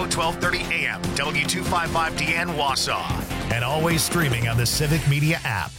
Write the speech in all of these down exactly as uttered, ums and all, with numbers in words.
twelve thirty A M, W two fifty-five D N Wausau. And always streaming on the Civic Media app.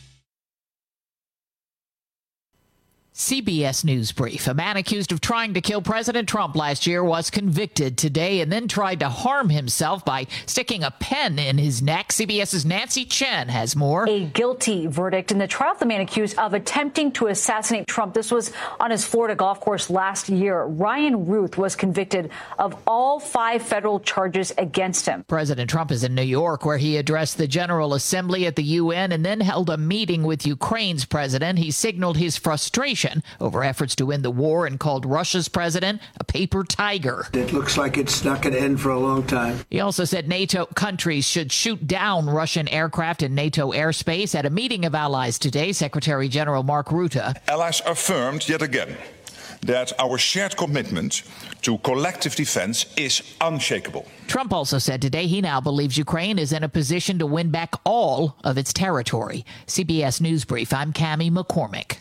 C B S News Brief. A man accused of trying to kill President Trump last year was convicted today and then tried to harm himself by sticking a pen in his neck. CBS's Nancy Chen has more. A guilty verdict in the trial of the man accused of attempting to assassinate Trump. This was on his Florida golf course last year. Ryan Ruth was convicted of all five federal charges against him. President Trump is in New York, where he addressed the General Assembly at the U N and then held a meeting with Ukraine's president. He signaled his frustration over efforts to end the war and called Russia's president a paper tiger. It looks like it's not going to end for a long time. He also said NATO countries should shoot down Russian aircraft in NATO airspace. At a meeting of allies today, Secretary General Mark Rutte. Allies affirmed yet again that our shared commitment to collective defense is unshakable. Trump also said today he now believes Ukraine is in a position to win back all of its territory. C B S News Brief, I'm Cammie McCormick.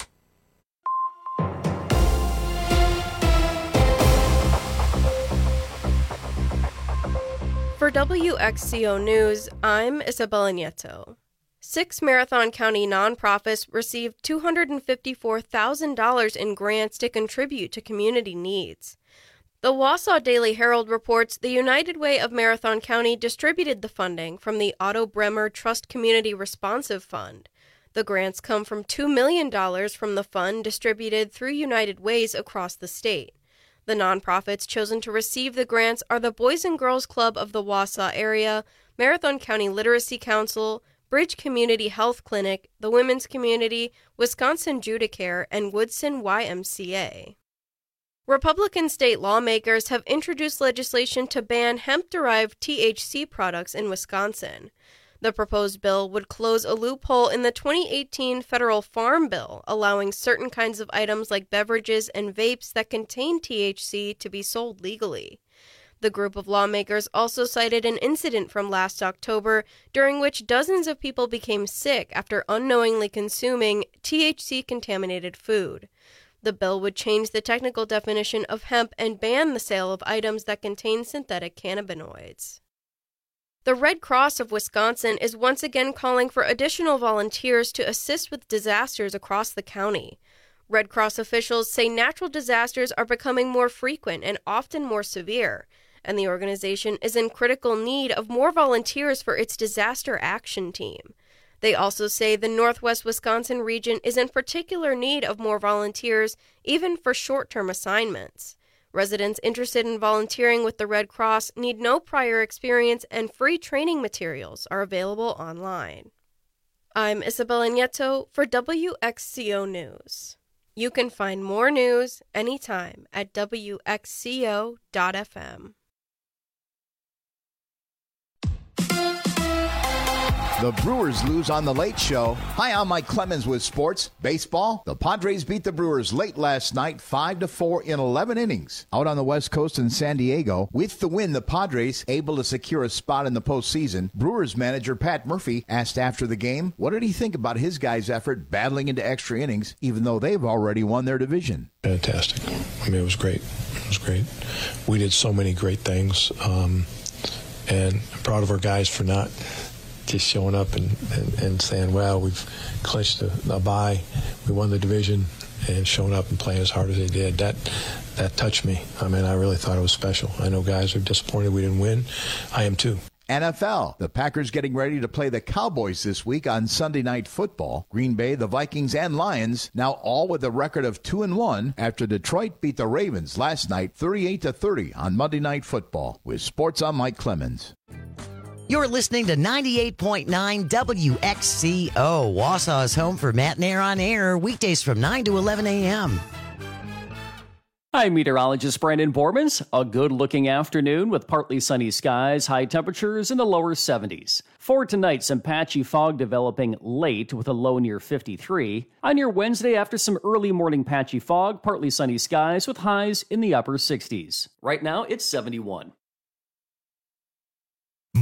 For W X C O News, I'm Isabella Nieto. Six Marathon County nonprofits received two hundred fifty-four thousand dollars in grants to contribute to community needs. The Wausau Daily Herald reports the United Way of Marathon County distributed the funding from the Otto Bremer Trust Community Responsive Fund. The grants come from two million dollars from the fund distributed through United Ways across the state. The nonprofits chosen to receive the grants are the Boys and Girls Club of the Wausau area, Marathon County Literacy Council, Bridge Community Health Clinic, the Women's Community, Wisconsin Judicare, and Woodson Y M C A. Republican state lawmakers have introduced legislation to ban hemp-derived T H C products in Wisconsin. The proposed bill would close a loophole in the twenty eighteen federal farm bill, allowing certain kinds of items like beverages and vapes that contain T H C to be sold legally. The group of lawmakers also cited an incident from last October during which dozens of people became sick after unknowingly consuming T H C-contaminated food. The bill would change the technical definition of hemp and ban the sale of items that contain synthetic cannabinoids. The Red Cross of Wisconsin is once again calling for additional volunteers to assist with disasters across the county. Red Cross officials say natural disasters are becoming more frequent and often more severe, and the organization is in critical need of more volunteers for its disaster action team. They also say the Northwest Wisconsin region is in particular need of more volunteers, even for short-term assignments. Residents interested in volunteering with the Red Cross need no prior experience, and free training materials are available online. I'm Isabella Nieto for W X C O News. You can find more news anytime at W X C O dot F M. The Brewers lose on The Late Show. Hi, I'm Mike Clemens with sports. Baseball, the Padres beat the Brewers late last night, five to four in eleven innings. Out on the West Coast in San Diego, with the win, the Padres able to secure a spot in the postseason. Brewers manager Pat Murphy asked after the game, what did he think about his guys' effort battling into extra innings, even though they've already won their division? Fantastic. I mean, it was great. It was great. We did so many great things, um, and I'm proud of our guys for not just showing up and, and, and saying, well, we've clinched a, a bye, we won the division, and showing up and playing as hard as they did. That that touched me. I mean, I really thought it was special. I know guys are disappointed we didn't win. I am too. N F L. The Packers getting ready to play the Cowboys this week on Sunday Night Football. Green Bay, the Vikings, and Lions now all with a record of two and one after Detroit beat the Ravens last night thirty-eight to thirty on Monday Night Football. With sports, I'm Mike Clemens. You're listening to ninety-eight point nine W X C O, Wausau's home for Matt and Air on Air, weekdays from nine to eleven a.m. I'm meteorologist Brandon Bormans. A good-looking afternoon with partly sunny skies, high temperatures in the lower seventies. For tonight, some patchy fog developing late with a low near fifty-three. On your Wednesday, after some early morning patchy fog, partly sunny skies with highs in the upper sixties. Right now, it's seventy-one.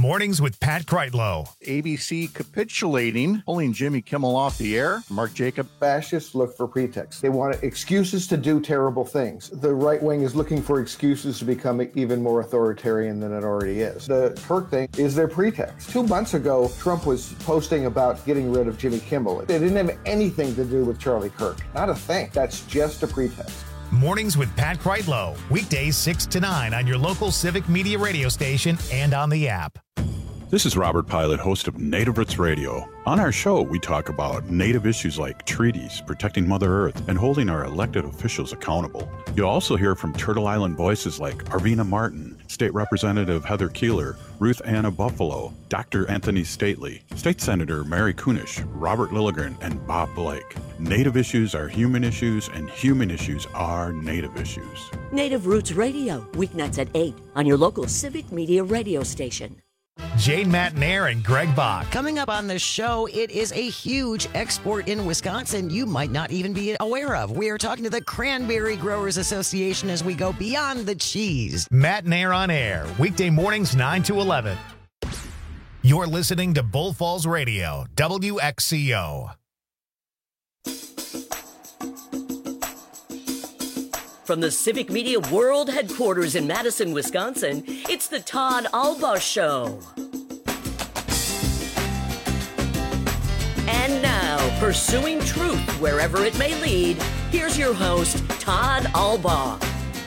Mornings with Pat Kreitlow. A B C capitulating, pulling Jimmy Kimmel off the air. Mark Jacob. Fascists look for pretexts. They want excuses to do terrible things. The right wing is looking for excuses to become even more authoritarian than it already is. The Kirk thing is their pretext. Two months ago, Trump was posting about getting rid of Jimmy Kimmel. It didn't have anything to do with Charlie Kirk. Not a thing. That's just a pretext. Mornings with Pat Kreitlow. Weekdays six to nine on your local Civic Media radio station and on the app. This is Robert Pilot, host of Native Roots Radio. On our show, we talk about Native issues like treaties, protecting Mother Earth, and holding our elected officials accountable. You'll also hear from Turtle Island voices like Arvina Martin, State Representative Heather Keeler, Ruth Anna Buffalo, Doctor Anthony Stately, State Senator Mary Kunish, Robert Lilligren, and Bob Blake. Native issues are human issues, and human issues are Native issues. Native Roots Radio, weeknights at eight on your local Civic Media radio station. Jane Matnair and Greg Bach. Coming up on the show, it is a huge export in Wisconsin you might not even be aware of. We are talking to the Cranberry Growers Association as we go beyond the cheese. Matnair on air, weekday mornings nine to eleven. You're listening to Bull Falls Radio, W X C O. From the Civic Media World Headquarters in Madison, Wisconsin, it's the Todd Albaugh Show. And now, pursuing truth wherever it may lead, here's your host, Todd Albaugh.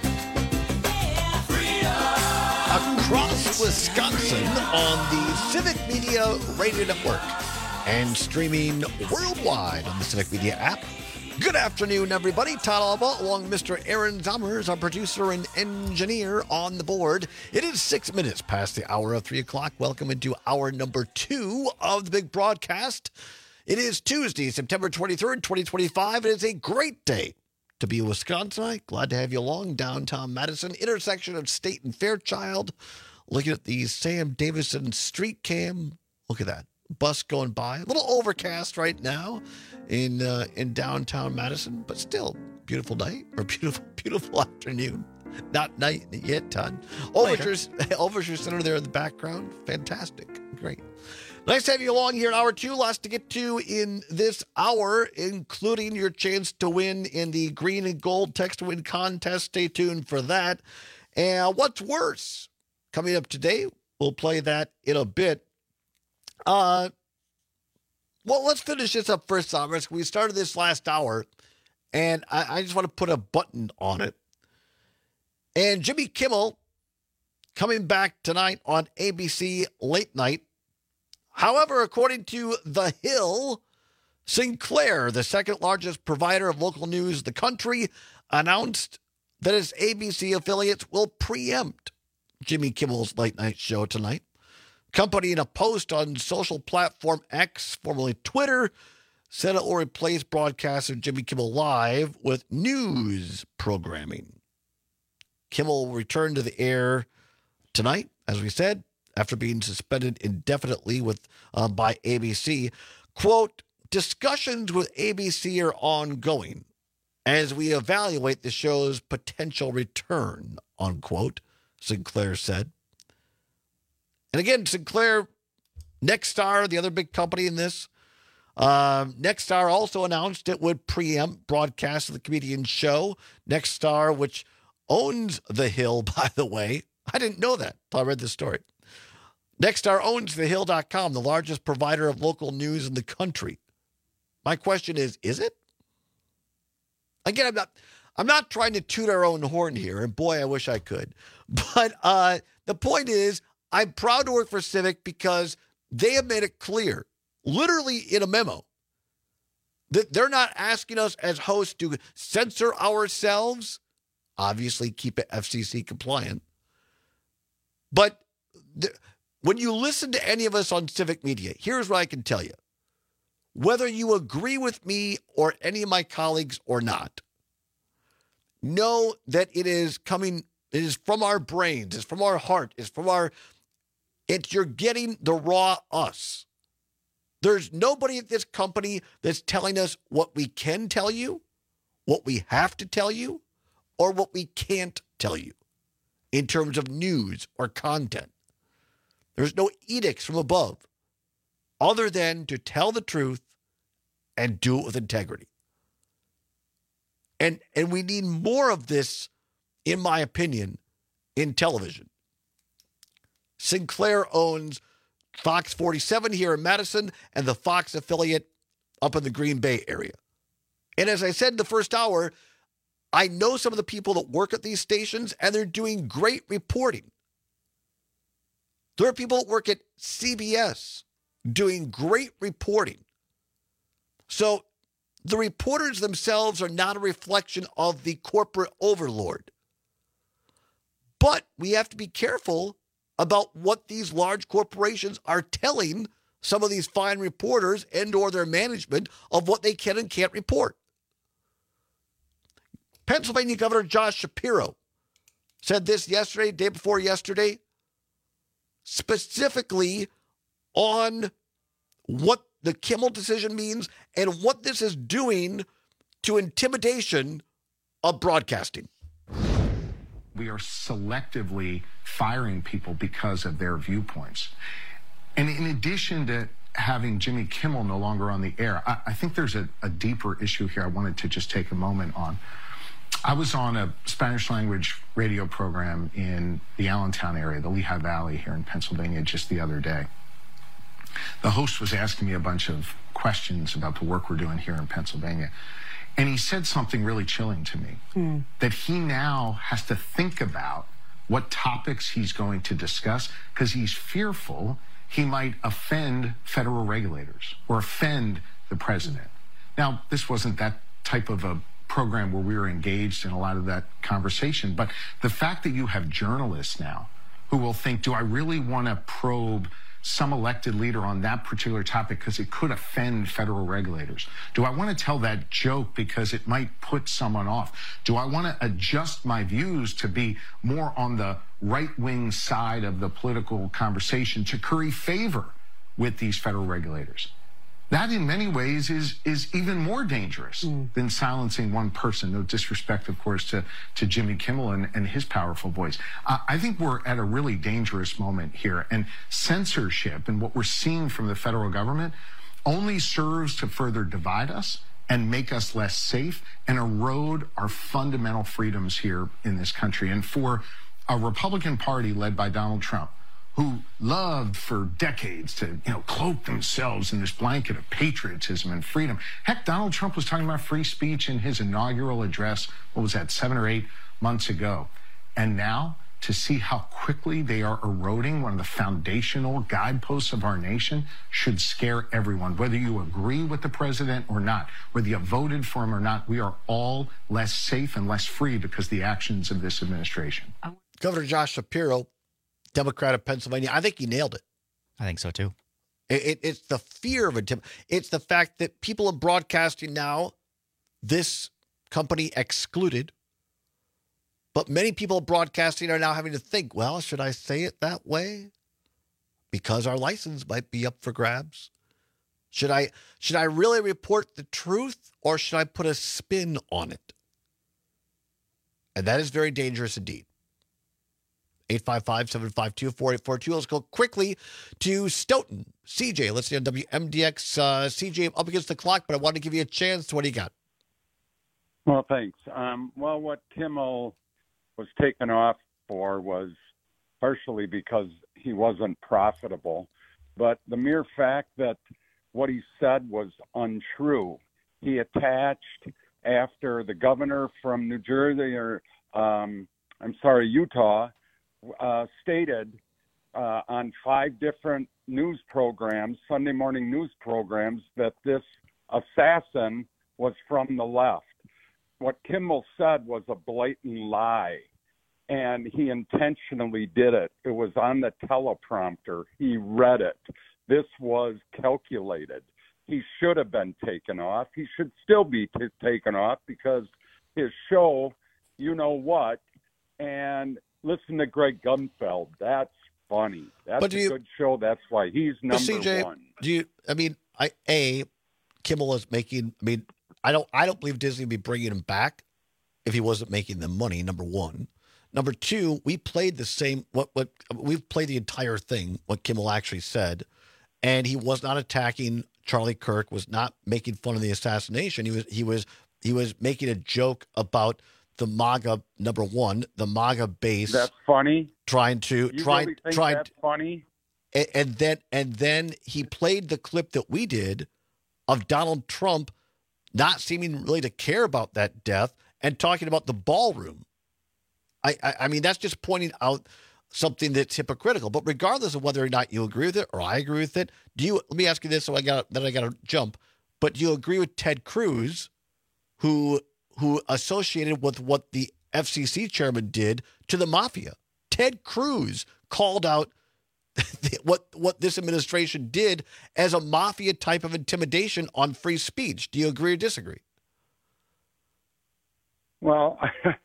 Across Wisconsin on the Civic Media Radio Network and streaming worldwide on the Civic Media app. Good afternoon, everybody. Todd Albaugh, along with Mister Aaron Zommers, our producer and engineer on the board. It is six minutes past the hour of three o'clock. Welcome into hour number two of the big broadcast. It is Tuesday, September twenty-third, twenty twenty-five. It is a great day to be a Wisconsinite. Glad to have you along. Downtown Madison, intersection of State and Fairchild. Looking at the Sam Davison street cam. Look at that. Bus going by. A little overcast right now in uh, in downtown Madison, but still beautiful night or beautiful beautiful afternoon. Not night yet, Todd. Overtures, Overture Center there in the background. Fantastic. Great. Nice to have you along here in hour two. Lots to get to in this hour, including your chance to win in the green and gold text to win contest. Stay tuned for that. And what's worse? Coming up today, we'll play that in a bit. Uh, well, let's finish this up first, Thomas. We started this last hour, and I, I just want to put a button on it. And Jimmy Kimmel coming back tonight on A B C Late Night. However, according to The Hill, Sinclair, the second largest provider of local news in the country, announced that its A B C affiliates will preempt Jimmy Kimmel's late night show tonight. Company in a post on social platform X, formerly Twitter, said it will replace broadcasts of Jimmy Kimmel Live with news programming. Kimmel will return to the air tonight, as we said, after being suspended indefinitely with uh, by A B C. Quote, discussions with A B C are ongoing as we evaluate the show's potential return, unquote, Sinclair said. And again, Sinclair, Nexstar, the other big company in this, uh, Nexstar also announced it would preempt broadcast of the comedian show. Nexstar, which owns The Hill, by the way. I didn't know that until I read this story. Nexstar owns the hill dot com, the largest provider of local news in the country. My question is, is it? Again, I'm not I'm not trying to toot our own horn here, and boy, I wish I could. But uh, the point is, I'm proud to work for Civic because they have made it clear, literally in a memo, that they're not asking us as hosts to censor ourselves, obviously keep it F C C compliant. But the, when you listen to any of us on Civic Media, here's what I can tell you. Whether you agree with me or any of my colleagues or not, know that it is coming, it is from our brains, it's from our heart, it's from our, it's you're getting the raw us. There's nobody at this company that's telling us what we can tell you, what we have to tell you, or what we can't tell you in terms of news or content. There's no edicts from above other than to tell the truth and do it with integrity. And and we need more of this, in my opinion, in television. Sinclair owns Fox forty-seven here in Madison and the Fox affiliate up in the Green Bay area. And as I said in the first hour, I know some of the people that work at these stations, and they're doing great reporting. There are people that work at C B S doing great reporting. So the reporters themselves are not a reflection of the corporate overlord. But we have to be careful about what these large corporations are telling some of these fine reporters and or their management of what they can and can't report. Pennsylvania Governor Josh Shapiro said this yesterday, day before yesterday, specifically on what the Kimmel decision means and what this is doing to intimidation of broadcasting. We are selectively firing people because of their viewpoints. And in addition to having Jimmy Kimmel no longer on the air, I, I think there's a, a deeper issue here I wanted to just take a moment on. I was on a Spanish language radio program in the Allentown area, the Lehigh Valley here in Pennsylvania, just the other day. The host was asking me a bunch of questions about the work we're doing here in Pennsylvania. And he said something really chilling to me, mm. that he now has to think about what topics he's going to discuss because he's fearful he might offend federal regulators or offend the president. Now, this wasn't that type of a program where we were engaged in a lot of that conversation, but the fact that you have journalists now who will think, do I really want to probe some elected leader on that particular topic because it could offend federal regulators? Do I want to tell that joke because it might put someone off? Do I want to adjust my views to be more on the right-wing side of the political conversation to curry favor with these federal regulators? That, in many ways, is is even more dangerous mm. than silencing one person. No disrespect, of course, to, to Jimmy Kimmel and, and his powerful voice. Uh, I think we're at a really dangerous moment here. And censorship and what we're seeing from the federal government only serves to further divide us and make us less safe and erode our fundamental freedoms here in this country. And for a Republican Party led by Donald Trump, who loved for decades to, you know, cloak themselves in this blanket of patriotism and freedom. Heck, Donald Trump was talking about free speech in his inaugural address, what was that, seven or eight months ago. And now, to see how quickly they are eroding one of the foundational guideposts of our nation should scare everyone. Whether you agree with the president or not, whether you voted for him or not, we are all less safe and less free because of the actions of this administration. Governor Josh Shapiro, Democrat of Pennsylvania, I think he nailed it. I think so, too. It, it, it's the fear of it. It's the fact that people are broadcasting now, this company excluded, but many people broadcasting are now having to think, well, should I say it that way? Because our license might be up for grabs. Should I, should I really report the truth, or should I put a spin on it? And that is very dangerous indeed. eight five five, seven five two, four eight four two. Let's go quickly to Stoughton. C J, let's see on W M D X. Uh, C J, up against the clock, but I wanted to give you a chance. What do you got? Well, thanks. Um, well, what Kimmel was taken off for was partially because he wasn't profitable, but the mere fact that what he said was untrue. He attached after the governor from New Jersey, or um, I'm sorry, Utah, uh, stated uh, on five different news programs, Sunday morning news programs, that this assassin was from the left. What Kimmel said was a blatant lie, and he intentionally did it. It was on the teleprompter. He read it. This was calculated. He should have been taken off. He should still be t- taken off because his show, you know what, and listen to Greg Gutfeld. That's funny. That's a you, good show. That's why he's number C J, one. Do you, I mean, I, A, Kimmel is making, I mean, I don't I don't believe Disney would be bringing him back if he wasn't making them money, number one. Number two, we played the same, what, what, we've played the entire thing, what Kimmel actually said, and he was not attacking Charlie Kirk, was not making fun of the assassination. He was, he was, he was making a joke about the MAGA, number one, the MAGA base. That's funny. Trying to, you trying, really think trying, that's funny? And, and then, and then he played the clip that we did of Donald Trump not seeming really to care about that death and talking about the ballroom. I, I, I mean, that's just pointing out something that's hypocritical. But regardless of whether or not you agree with it or I agree with it, do you? Let me ask you this, so I got then I got to jump. But do you agree with Ted Cruz, who who associated with what the F C C chairman did to the mafia? Ted Cruz called out what what this administration did as a mafia type of intimidation on free speech. Do you agree or disagree? Well,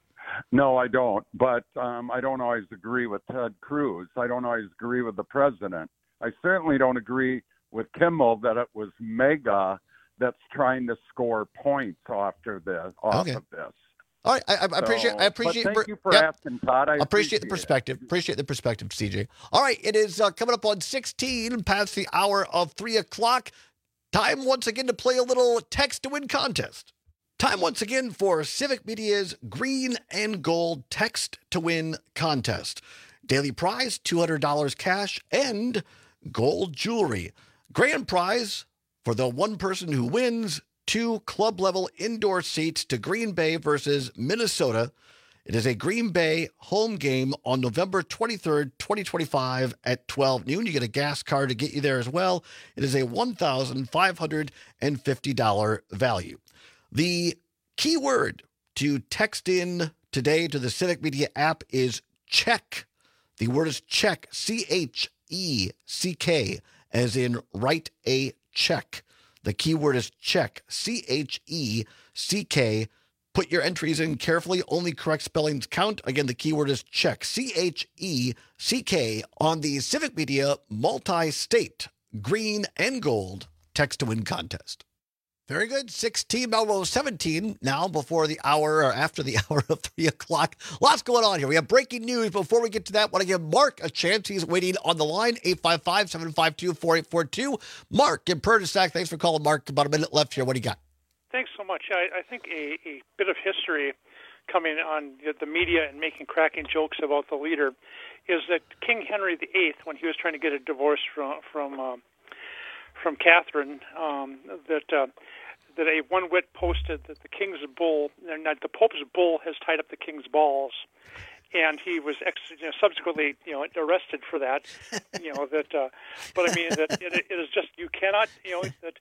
no, I don't. But um, I don't always agree with Ted Cruz. I don't always agree with the president. I certainly don't agree with Kimmel that it was MAGA that's trying to score points after this, off Okay. of this. All right, I, I So, appreciate. I appreciate. but thank you for yep. asking, Todd. I appreciate the appreciate it. perspective. Appreciate the perspective, C J. All right, it is uh, coming up on sixteen past the hour of three o'clock. Time once again to play a little text to win contest. Time once again for Civic Media's Green and Gold Text to Win contest. Daily prize two hundred dollars cash and gold jewelry. Grand prize for the one person who wins. Two club-level indoor seats to Green Bay versus Minnesota. It is a Green Bay home game on November twenty-third, twenty twenty-five at twelve noon. You get a gas card to get you there as well. It is a one thousand five hundred fifty dollars value. The key word to text in today to the Civic Media app is check. The word is check, C H E C K, as in write a check. The keyword is check, C H E C K. Put your entries in carefully. Only correct spellings count. Again, the keyword is check, C H E C K, on the Civic Media multi-state green and gold text to win contest. Very good. sixteen, almost seventeen now before the hour or after the hour of three o'clock. Lots going on here. We have breaking news. Before we get to that, I want to give Mark a chance. He's waiting on the line, eight five five, seven five two, four eight four two. Mark in Perdisac. Thanks for calling, Mark. About a minute left here. What do you got? Thanks so much. I, I think a, a bit of history coming on the media and making cracking jokes about the leader is that King Henry the Eighth, when he was trying to get a divorce from from um, from Catherine, um, that uh, that a one wit posted that the king's bull, not the Pope's bull, has tied up the king's balls, and he was ex, you know, subsequently you know arrested for that. You know that, uh, but I mean that it, it is just you cannot you know that.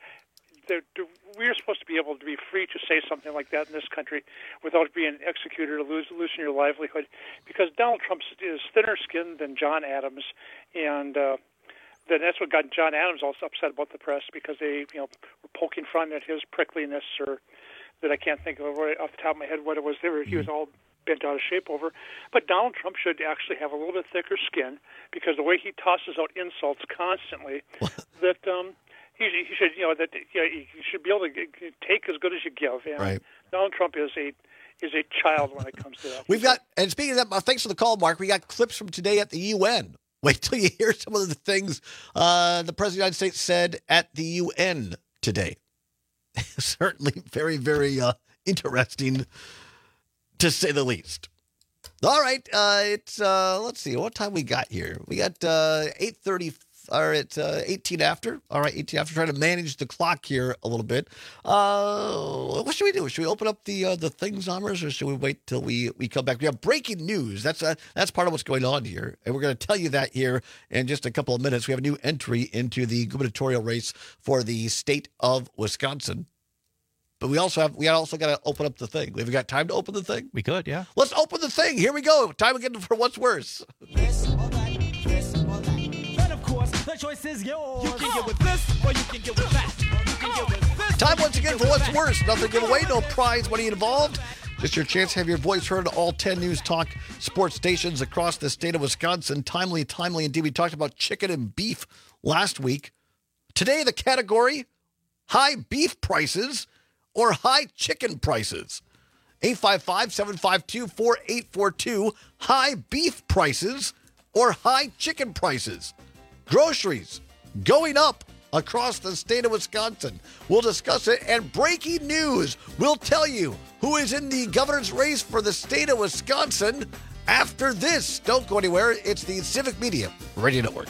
We're supposed to be able to be free to say something like that in this country without being executed or lose, losing your livelihood, because Donald Trump is thinner skinned than John Adams, and uh, then that's what got John Adams also upset about the press, because they you know were poking fun at his prickliness, or that I can't think of right off the top of my head what it was. They were, he was all bent out of shape over. But Donald Trump should actually have a little bit thicker skin, because the way he tosses out insults constantly, that. Um, He, he should, you know, that you know, he should be able to take as good as you give. And right. Donald Trump is a is a child when it comes to that. We've got, and speaking of that, thanks for the call, Mark. We got clips from today at the U N. Wait till you hear some of the things uh, the President of the United States said at the U N today. Certainly very, very uh, interesting, to say the least. All right, uh, it's uh, let's see what time we got here. We got uh, eight thirty. Or it's uh, eighteen after. All right, eighteen after. Trying to manage the clock here a little bit. Uh, what should we do? Should we open up the uh, the things, Zombers, or should we wait till we, we come back? We have breaking news. That's uh, that's part of what's going on here, and we're going to tell you that here in just a couple of minutes. We have a new entry into the gubernatorial race for the state of Wisconsin. But we also have we also got to open up the thing. We've got time to open the thing. We could, yeah. Let's open the thing. Here we go. Time again for What's Worse. This or that, this or that. And of course, the choice is yours. You can get with this or you can get with that. You can get with this. Time once again for What's Worse. Nothing to give away, no prize money involved. Just your chance to have your voice heard on all ten News Talk sports stations across the state of Wisconsin. Timely, timely indeed. We talked about chicken and beef last week. Today, the category, high beef prices or high chicken prices. eight five five, seven five two, four eight four two. High beef prices or high chicken prices. Groceries going up across the state of Wisconsin. We'll discuss it. And breaking news, we'll tell you who is in the governor's race for the state of Wisconsin after this. Don't go anywhere. It's the Civic Media Radio Network.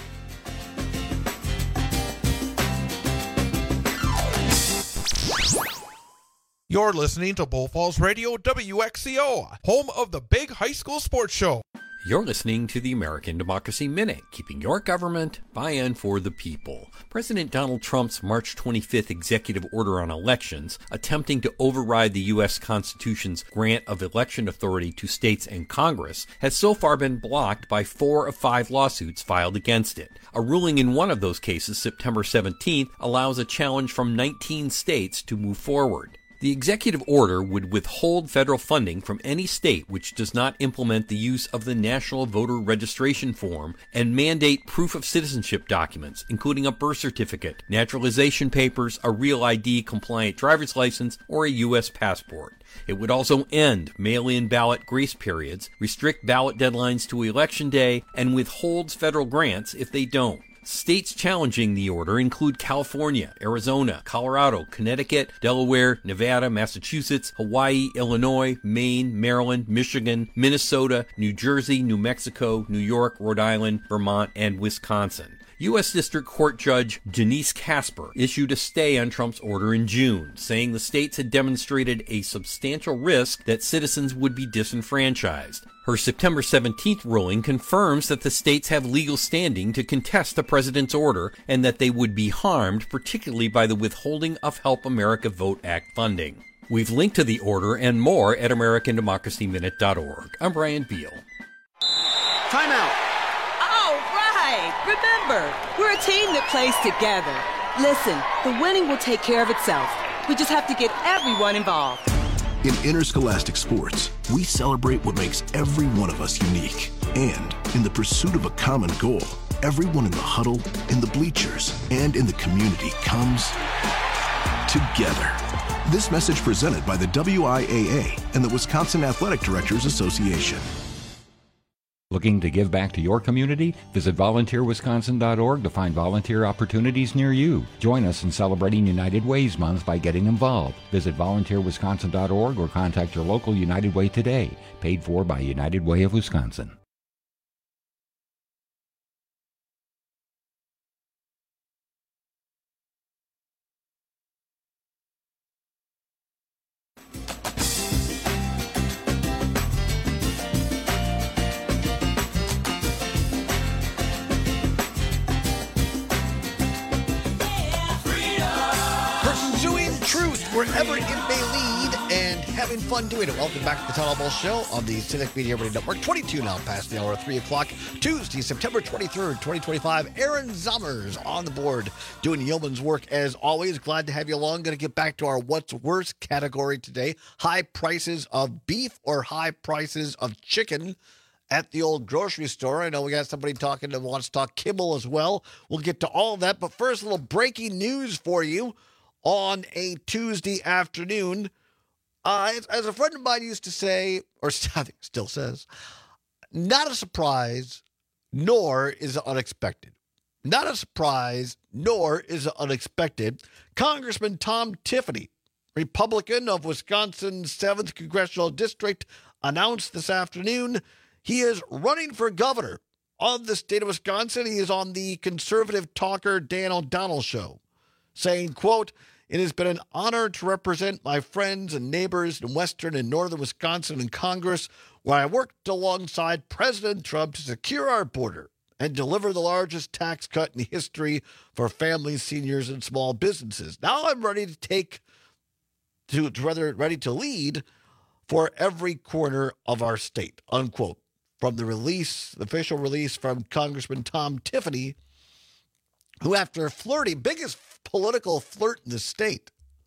You're listening to Bull Falls Radio, W X C O, home of the big high school sports show. You're listening to the American Democracy Minute, keeping your government by and for the people. President Donald Trump's March twenty-fifth executive order on elections, attempting to override the U S Constitution's grant of election authority to states and Congress, has so far been blocked by four of five lawsuits filed against it. A ruling in one of those cases, September seventeenth, allows a challenge from nineteen states to move forward. The executive order would withhold federal funding from any state which does not implement the use of the National Voter Registration Form and mandate proof of citizenship documents, including a birth certificate, naturalization papers, a real I D-compliant driver's license, or a U S passport. It would also end mail-in ballot grace periods, restrict ballot deadlines to Election Day, and withholds federal grants if they don't. States challenging the order include California, Arizona, Colorado, Connecticut, Delaware, Nevada, Massachusetts, Hawaii, Illinois, Maine, Maryland, Michigan, Minnesota, New Jersey, New Mexico, New York, Rhode Island, Vermont, and Wisconsin. U S District Court Judge Janice Casper issued a stay on Trump's order in June, saying the states had demonstrated a substantial risk that citizens would be disenfranchised. Her September seventeenth ruling confirms that the states have legal standing to contest the president's order and that they would be harmed, particularly by the withholding of Help America Vote Act funding. We've linked to the order and more at American Democracy Minute dot org. I'm Brian Beal. Timeout. Remember, we're a team that plays together. Listen, the winning will take care of itself. We just have to get everyone involved. In interscholastic sports, we celebrate what makes every one of us unique. And in the pursuit of a common goal, everyone in the huddle, in the bleachers, and in the community comes together. This message presented by the W I A A and the Wisconsin Athletic Directors Association. Looking to give back to your community? Visit volunteer wisconsin dot org to find volunteer opportunities near you. Join us in celebrating United Ways Month by getting involved. Visit volunteer wisconsin dot org or contact your local United Way today. Paid for by United Way of Wisconsin. Wherever it may lead, and having fun doing it. Welcome back to the Todd Ball Show on the Civic Media Radio Network. twenty-two now past the hour of three o'clock. Tuesday, September twenty-third, twenty twenty-five. Aaron Zommers on the board doing yeoman's work as always. Glad to have you along. Going to get back to our what's worse category today. High prices of beef or high prices of chicken at the old grocery store. I know we got somebody talking that wants to talk kibble as well. We'll get to all of that. But first, a little breaking news for you. On a Tuesday afternoon, uh, as, as a friend of mine used to say, or still says, not a surprise, nor is it unexpected. Not a surprise, nor is it unexpected. Congressman Tom Tiffany, Republican of Wisconsin's seventh Congressional District, announced this afternoon he is running for governor of the state of Wisconsin. He is on the conservative talker Dan O'Donnell show, saying, quote, "It has been an honor to represent my friends and neighbors in western and northern Wisconsin in Congress, where I worked alongside President Trump to secure our border and deliver the largest tax cut in history for families, seniors, and small businesses. Now I'm ready to take, to, to rather ready to lead for every corner of our state," unquote. From the release, the official release from Congressman Tom Tiffany, who after flirting, biggest political flirt in the state.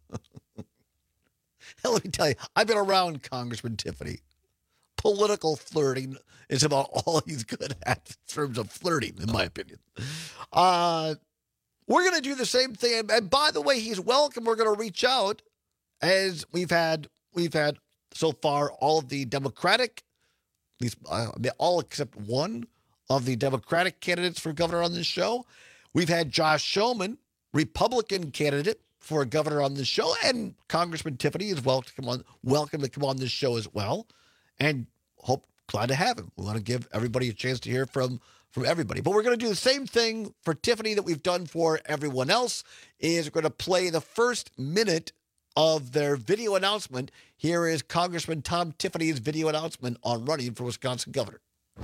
Let me tell you, I've been around Congressman Tiffany. Political flirting is about all he's good at in terms of flirting, in my opinion. Uh, we're going to do the same thing. And by the way, he's welcome. We're going to reach out as we've had, we've had so far, all of the Democratic, at least uh, all except one of the Democratic candidates for governor on this show. We've had Josh Shulman, Republican candidate for governor on this show, and Congressman Tiffany is welcome to come on, welcome to come on this show as well. And hope glad to have him. We want to give everybody a chance to hear from from everybody. But we're going to do the same thing for Tiffany that we've done for everyone else. Is we're going to play the first minute of their video announcement. Here is Congressman Tom Tiffany's video announcement on running for Wisconsin governor.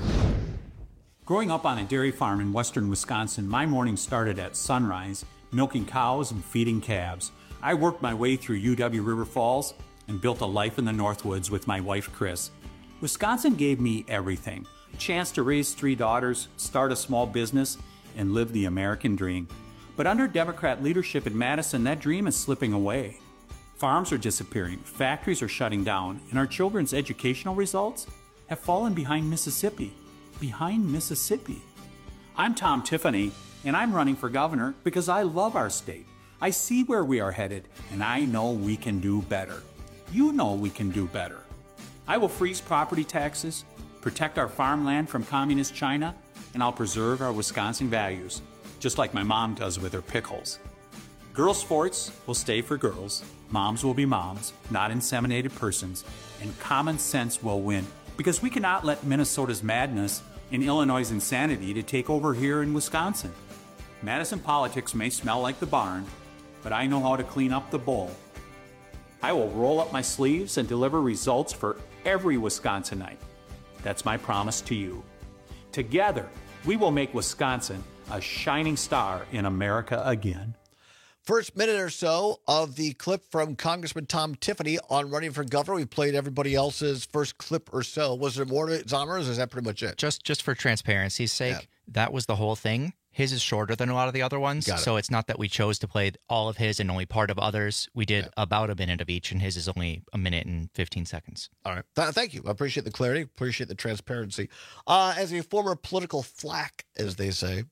Growing up on a dairy farm in western Wisconsin, my morning started at sunrise, milking cows and feeding calves. I worked my way through U W River Falls and built a life in the Northwoods with my wife, Chris. Wisconsin gave me everything. A chance to raise three daughters, start a small business, and live the American dream. But under Democrat leadership in Madison, that dream is slipping away. Farms are disappearing, factories are shutting down, and our children's educational results have fallen behind Mississippi. Behind Mississippi. I'm Tom Tiffany, and I'm running for governor because I love our state. I see where we are headed, and I know we can do better. You know we can do better. I will freeze property taxes, protect our farmland from communist China, and I'll preserve our Wisconsin values, just like my mom does with her pickles. Girls' sports will stay for girls, moms will be moms, not inseminated persons, and common sense will win, because we cannot let Minnesota's madness and Illinois' insanity to take over here in Wisconsin. Madison politics may smell like the barn, but I know how to clean up the bowl. I will roll up my sleeves and deliver results for every Wisconsinite. That's my promise to you. Together, we will make Wisconsin a shining star in America again. First minute or so of the clip from Congressman Tom Tiffany on running for governor. We played everybody else's first clip or so. Was there more to it, Zommers? Is that pretty much it? Just just for transparency's sake, yeah. That was the whole thing. His is shorter than a lot of the other ones, it. so it's not that we chose to play all of his and only part of others. We did yeah. about a minute of each, and his is only a minute and fifteen seconds. All right. Th- thank you. I appreciate the clarity. Appreciate the transparency. Uh, as a former political flack, as they say,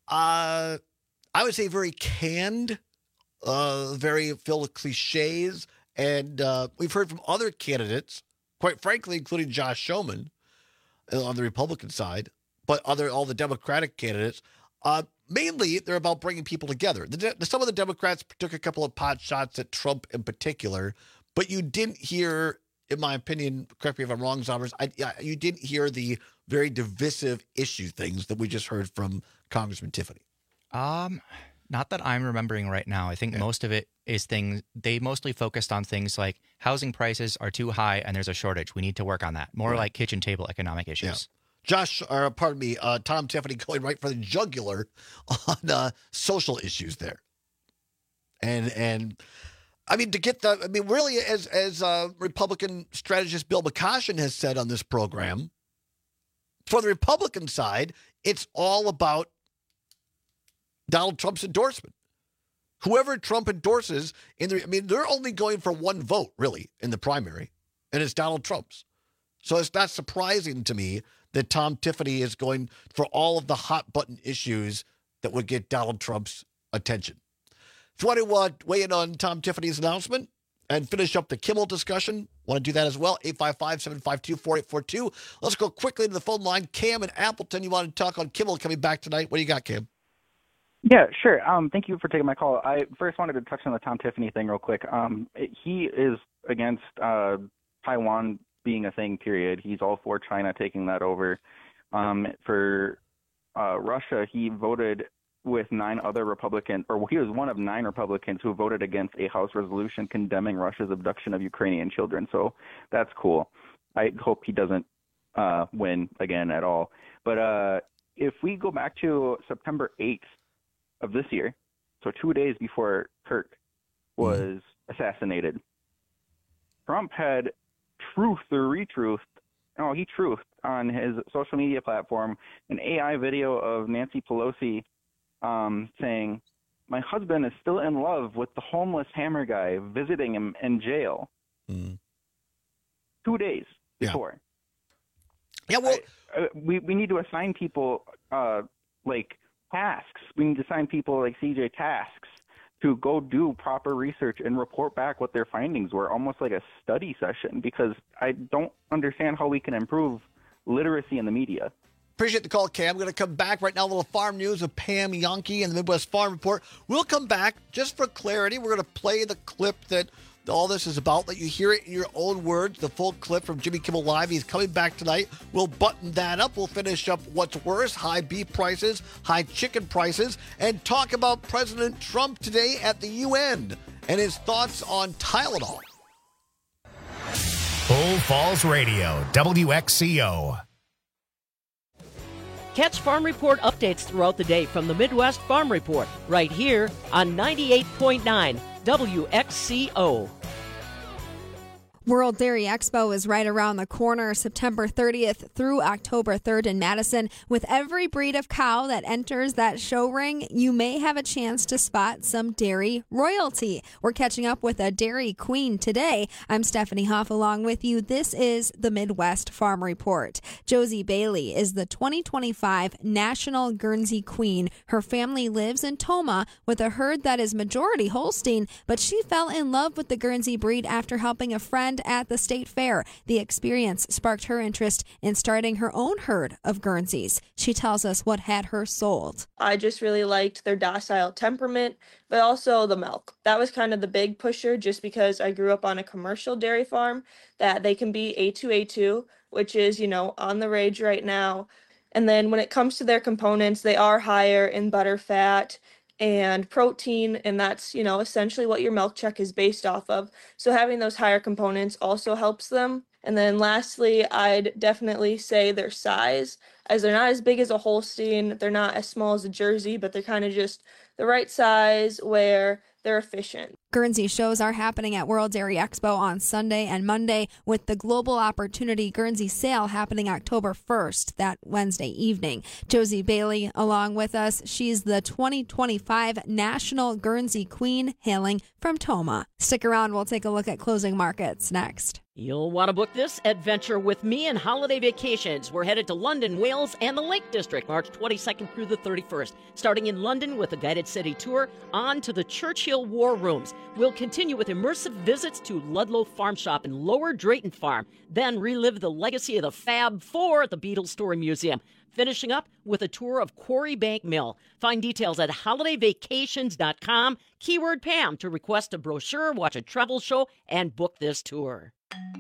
uh, I would say very canned, uh, very filled with cliches, and uh, we've heard from other candidates, quite frankly, including Josh Shulman on the Republican side, but other all the Democratic candidates. Uh, mainly, they're about bringing people together. The, the, some of the Democrats took a couple of pot shots at Trump in particular, but you didn't hear, in my opinion, correct me if I'm wrong, Zommers, I, you didn't hear the very divisive issue things that we just heard from Congressman Tiffany. Um, not that I'm remembering right now. I think yeah. most of it is things, they mostly focused on things like housing prices are too high and there's a shortage. We need to work on that. More right. like kitchen table economic issues. Yeah. Josh, or pardon me, uh, Tom Tiffany going right for the jugular on uh, social issues there, and and I mean to get the, I mean really as as uh, Republican strategist Bill McCoshen has said on this program, for the Republican side, it's all about Donald Trump's endorsement. Whoever Trump endorses in the, I mean they're only going for one vote really in the primary, and it's Donald Trump's. So it's not surprising to me that Tom Tiffany is going for all of the hot button issues that would get Donald Trump's attention. If you want to uh, weigh in on Tom Tiffany's announcement and finish up the Kimmel discussion, want to do that as well, eight five five, seven five two, four eight four two. Let's go quickly to the phone line. Cam in Appleton, you want to talk on Kimmel coming back tonight. What do you got, Cam? Yeah, sure. Um, thank you for taking my call. I first wanted to touch on the Tom Tiffany thing real quick. Um, he is against uh, Taiwan being a thing, period. He's all for China taking that over. Um, for uh, Russia, he voted with nine other Republicans, or he was one of nine Republicans who voted against a House resolution condemning Russia's abduction of Ukrainian children. So that's cool. I hope he doesn't uh, win again at all. But uh, if we go back to September eighth of this year, so two days before Kirk was mm-hmm. assassinated, Trump had truth or retruthed, no, he truthed on his social media platform an A I video of Nancy Pelosi um, saying, "My husband is still in love with the homeless hammer guy visiting him in jail." Mm. Two days before. Yeah, well, I, uh, we we need to assign people uh, like tasks. We need to assign people like C J tasks to go do proper research and report back what their findings were, almost like a study session, because I don't understand how we can improve literacy in the media. Appreciate the call, Cam. I'm going to come back right now. A little farm news with Pam Yankee and the Midwest Farm Report. We'll come back just for clarity. We're going to play the clip that all this is about. Let you hear it in your own words. The full clip from Jimmy Kimmel Live. He's coming back tonight. We'll button that up. We'll finish up what's worse: high beef prices, high chicken prices, and talk about President Trump today at the U N and his thoughts on Tylenol. Bull Falls Radio, W X C O. Catch Farm Report updates throughout the day from the Midwest Farm Report, right here on ninety-eight point nine W X C O. World Dairy Expo is right around the corner, September thirtieth through October third in Madison. With every breed of cow that enters that show ring, you may have a chance to spot some dairy royalty. We're catching up with a dairy queen today. I'm Stephanie Hoff along with you. This is the Midwest Farm Report. Josie Bailey is the twenty twenty-five National Guernsey Queen. Her family lives in Tomah with a herd that is majority Holstein, but she fell in love with the Guernsey breed after helping a friend at the state fair. The experience sparked her interest in starting her own herd of Guernseys. She tells us what had her sold. I just really liked their docile temperament, but also the milk. That was kind of the big pusher, just because I grew up on a commercial dairy farm that they can be A two A two, which is, you know, on the rage right now. And then when it comes to their components, they are higher in butter fat and protein, and that's, you know, essentially what your milk check is based off of. So having those higher components also helps them. And then lastly, I'd definitely say their size, as they're not as big as a Holstein, they're not as small as a Jersey, but they're kind of just the right size where they're efficient. Guernsey shows are happening at World Dairy Expo on Sunday and Monday, with the Global Opportunity Guernsey Sale happening October first, that Wednesday evening. Josie Bailey along with us. She's the twenty twenty-five National Guernsey Queen, hailing from Tomah. Stick around. We'll take a look at closing markets next. You'll want to book this adventure with me and holiday vacations. We're headed to London, Wales, and the Lake District, March twenty-second through the thirty-first. Starting in London with a guided city tour, on to the Churchill War Rooms. We'll continue with immersive visits to Ludlow Farm Shop and Lower Drayton Farm, then relive the legacy of the Fab Four at the Beatles Story Museum. Finishing up with a tour of Quarry Bank Mill. Find details at holiday vacations dot com. Keyword Pam to request a brochure, watch a travel show, and book this tour.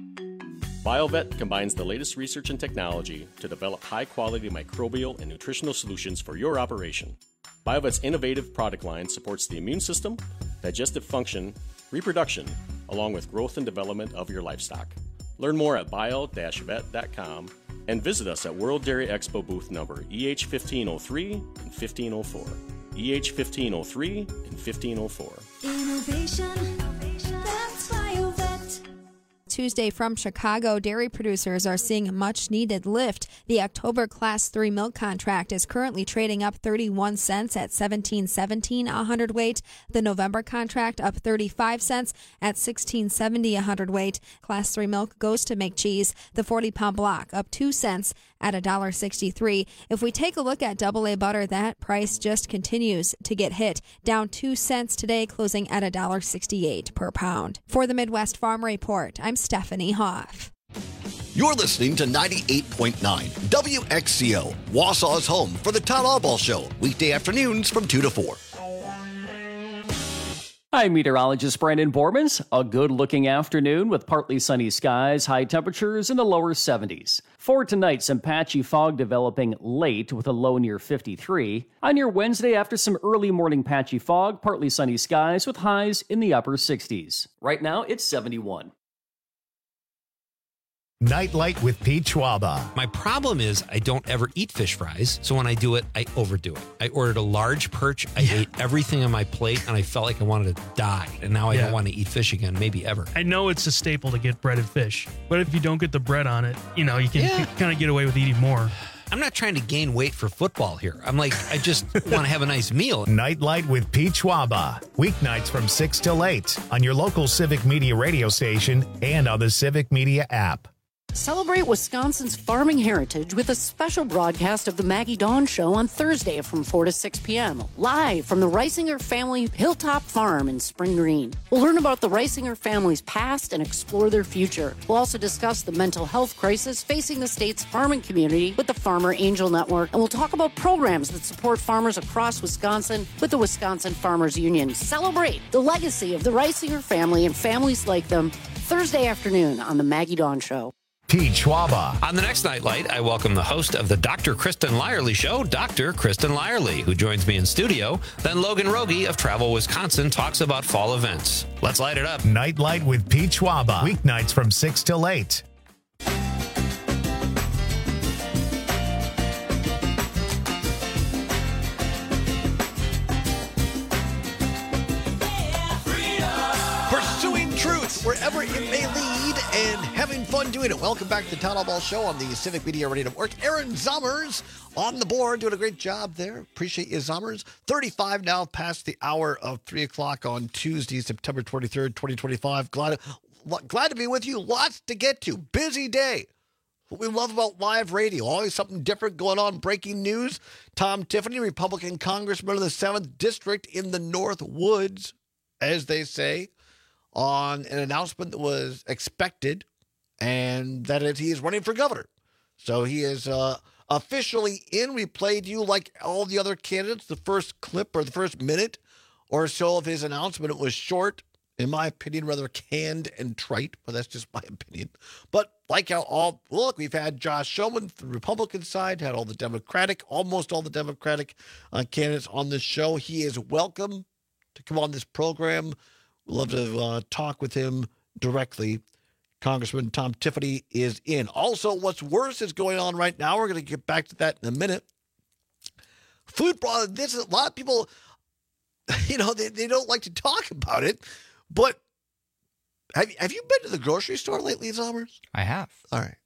BioVet combines the latest research and technology to develop high-quality microbial and nutritional solutions for your operation. BioVet's innovative product line supports the immune system, digestive function, reproduction, along with growth and development of your livestock. Learn more at bio dash vet dot com and visit us at World Dairy Expo booth number E H fifteen oh three and fifteen oh four. E H fifteen oh three and fifteen oh four. Innovation, that's BioVet. Tuesday from Chicago, dairy producers are seeing much needed lift. The October Class three milk contract is currently trading up thirty-one cents at seventeen seventeen a hundredweight. The November contract up thirty-five cents at sixteen seventy a hundredweight. Class three milk goes to make cheese. The forty pound block up two cents at one dollar sixty-three. If we take a look at double A butter, that price just continues to get hit. Down two cents today, closing at one dollar sixty-eight per pound. For the Midwest Farm Report, I'm Stephanie Hoff. You're listening to ninety-eight point nine W X C O, Wausau's home for the Todd Albaugh Show, weekday afternoons from two to four. I'm meteorologist Brandon Bormans. A good-looking afternoon with partly sunny skies, high temperatures in the lower seventies. For tonight, some patchy fog developing late with a low near fifty-three. On your Wednesday, after some early morning patchy fog, partly sunny skies with highs in the upper sixties. Right now, it's seventy-one. Nightlight with Pete Schwaba. My problem is I don't ever eat fish fries, so when I do it, I overdo it. I ordered a large perch, I yeah. ate everything on my plate, and I felt like I wanted to die. And now I yeah. don't want to eat fish again, maybe ever. I know it's a staple to get breaded fish, but if you don't get the bread on it, you know, you can yeah. kind of get away with eating more. I'm not trying to gain weight for football here. I'm like, I just want to have a nice meal. Nightlight with Pete Schwaba. Weeknights from six till eight on your local Civic Media radio station and on the Civic Media app. Celebrate Wisconsin's farming heritage with a special broadcast of the Maggie Dawn Show on Thursday from four to six p.m. live from the Reisinger family Hilltop Farm in Spring Green. We'll learn about the Reisinger family's past and explore their future. We'll also discuss the mental health crisis facing the state's farming community with the Farmer Angel Network, and we'll talk about programs that support farmers across Wisconsin with the Wisconsin Farmers Union. Celebrate the legacy of the Reisinger family and families like them Thursday afternoon on the Maggie Dawn Show. Pete Schwaba. On the next Nightlight, I welcome the host of the Doctor Kristen Lyerly Show, Doctor Kristen Lyerly, who joins me in studio. Then Logan Rogie of Travel Wisconsin talks about fall events. Let's light it up. Nightlight with Pete Schwaba. Weeknights from six till eight. Pursuing truth wherever it may lead and having fun doing it. Welcome back to the Town Hall Ball Show on the Civic Media Radio Network. Aaron Zommers on the board, doing a great job there. Appreciate you, Zommers. thirty-five now past the hour of three o'clock on Tuesday, September twenty-third, twenty twenty-five. Glad, glad to be with you. Lots to get to. Busy day. What we love about live radio, always something different going on. Breaking news. Tom Tiffany, Republican congressman of the seventh District in the North Woods, as they say, on an announcement that was expected, and that is he is running for governor. So he is uh, officially in. We played you, like all the other candidates, the first clip or the first minute or so of his announcement. It was short, in my opinion, rather canned and trite, but that's just my opinion. But like how all, look, we've had Josh Shulman from the Republican side, had all the Democratic, almost all the Democratic uh, candidates on this show. He is welcome to come on this program. We'd love to uh, talk with him directly. Congressman Tom Tiffany is in. Also, what's worse is going on right now. We're going to get back to that in a minute. Food product. This is a lot of people, you know, they, they don't like to talk about it. But have, have you been to the grocery store lately, Zommers? I have. All right.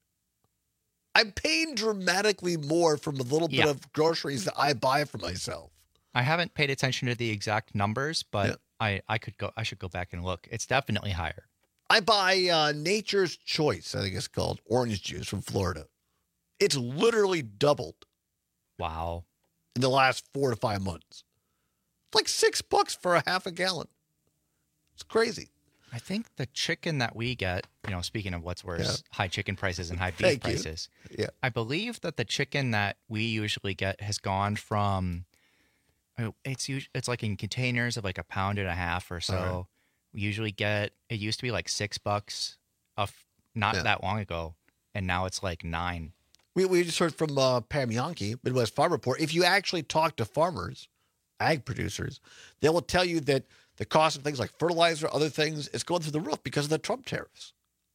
I'm paying dramatically more from a little Yeah. bit of groceries that I buy for myself. I haven't paid attention to the exact numbers, but Yeah. I, I could go. I should go back and look. It's definitely higher. I buy uh, Nature's Choice, I think it's called, orange juice from Florida. It's literally doubled. Wow. In the last four to five months. It's like six bucks for a half a gallon. It's crazy. I think the chicken that we get, you know, speaking of what's worse, high chicken prices and high beef Thank you. prices. Yeah. I believe that the chicken that we usually get has gone from, oh, it's us- it's like in containers of like a pound and a half or so. All right. We usually get, it used to be like six bucks of not Yeah. that long ago, and now it's like nine. We, we just heard from uh, Pam Yonke, Midwest Farm Report. If you actually talk to farmers, ag producers, they will tell you that the cost of things like fertilizer, other things, is going through the roof because of the Trump tariffs.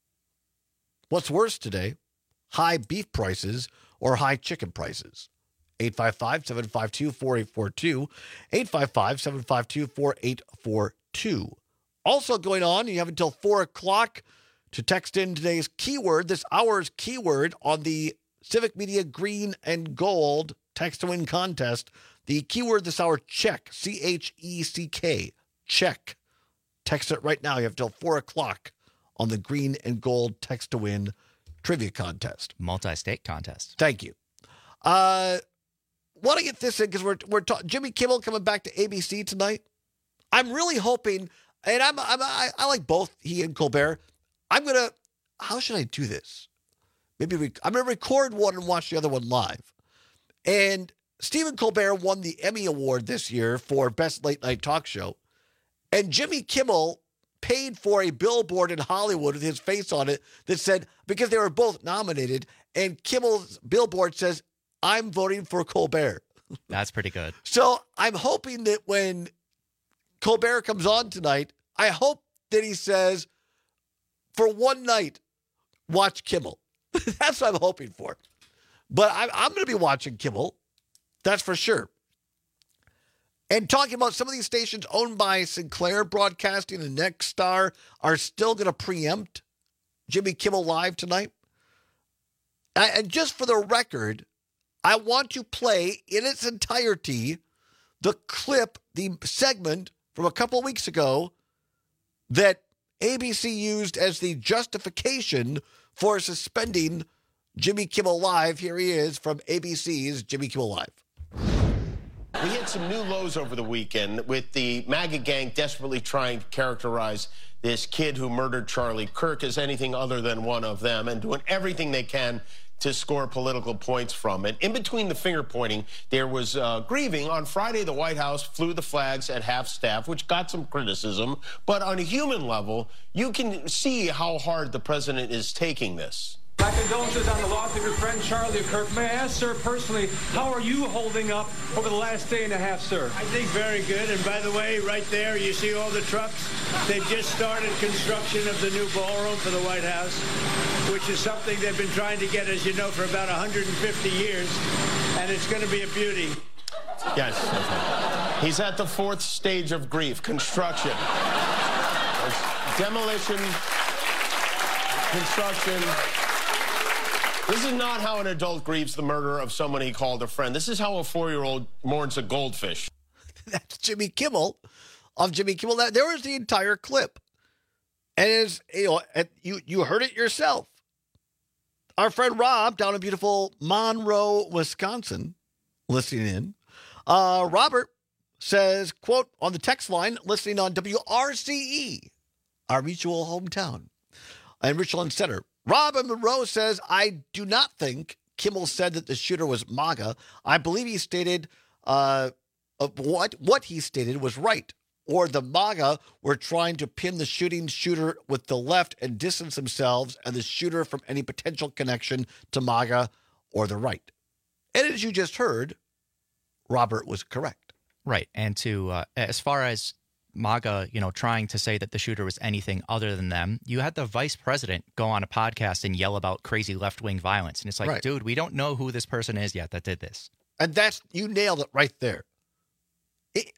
What's worse today, high beef prices or high chicken prices? eight five five, seven five two, four eight four two, eight five five, seven five two, four eight four two. Also going on, you have until four o'clock to text in today's keyword, this hour's keyword on the Civic Media Green and Gold Text to Win contest. The keyword this hour, check, C H E C K, check. Text it right now. You have till four o'clock on the Green and Gold Text to Win trivia contest. Multi-state contest. Thank you. Uh, want to get this in because we're we're ta- Jimmy Kimmel coming back to A B C tonight. I'm really hoping, and I'm, I'm I, I like both he and Colbert. I'm gonna. How should I do this? Maybe we, I'm gonna record one and watch the other one live. And Stephen Colbert won the Emmy Award this year for Best Late Night Talk Show, and Jimmy Kimmel paid for a billboard in Hollywood with his face on it that said, because they were both nominated, and Kimmel's billboard says, "I'm voting for Colbert." That's pretty good. So I'm hoping that when Colbert comes on tonight, I hope that he says, for one night, watch Kimmel. That's what I'm hoping for. But I'm, I'm going to be watching Kimmel. That's for sure. And talking about some of these stations owned by Sinclair Broadcasting and Nexstar are still going to preempt Jimmy Kimmel Live tonight. And just for the record, I want to play in its entirety the clip, the segment from a couple of weeks ago that A B C used as the justification for suspending Jimmy Kimmel Live. Here he is from A B C's Jimmy Kimmel Live. We hit some new lows over the weekend with the MAGA gang desperately trying to characterize this kid who murdered Charlie Kirk as anything other than one of them and doing everything they can to score political points from it. In between the finger pointing, there was uh, grieving. On Friday, the White House flew the flags at half-staff, which got some criticism. But on a human level, you can see how hard the president is taking this. My condolences on the loss of your friend Charlie Kirk. May I ask, sir, personally, how are you holding up over the last day and a half, sir? I think very good. And by the way, right there, you see all the trucks? They've just started construction of the new ballroom for the White House, which is something they've been trying to get, as you know, for about one hundred fifty years. And it's going to be a beauty. Yes. He's at the fourth stage of grief, construction. There's demolition, construction. This is not how an adult grieves the murder of someone he called a friend. This is how a four-year-old mourns a goldfish. That's Jimmy Kimmel of Jimmy Kimmel. There was the entire clip. And as you know, you, you heard it yourself. Our friend Rob down in beautiful Monroe, Wisconsin, listening in. Uh, Robert says, quote, on the text line, listening on W R C E, our mutual hometown, in Richland Center. Rob in Monroe says, I do not think Kimmel said that the shooter was MAGA. I believe he stated uh, what, what he stated was right. Or the MAGA were trying to pin the shooting shooter with the left and distance themselves and the shooter from any potential connection to MAGA or the right. And as you just heard, Robert was correct. Right. And to uh, as far as MAGA, you know, trying to say that the shooter was anything other than them, you had the vice president go on a podcast and yell about crazy left-wing violence. And it's like, right. Dude, we don't know who this person is yet that did this. And that's, you nailed it right there. It,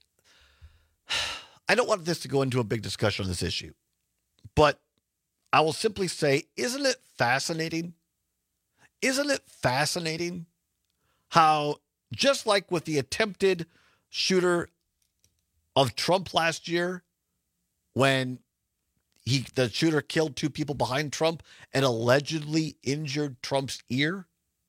I don't want this to go into a big discussion on this issue, but I will simply say, isn't it fascinating? Isn't it fascinating how, just like with the attempted shooter of Trump last year, when he the shooter killed two people behind Trump and allegedly injured Trump's ear,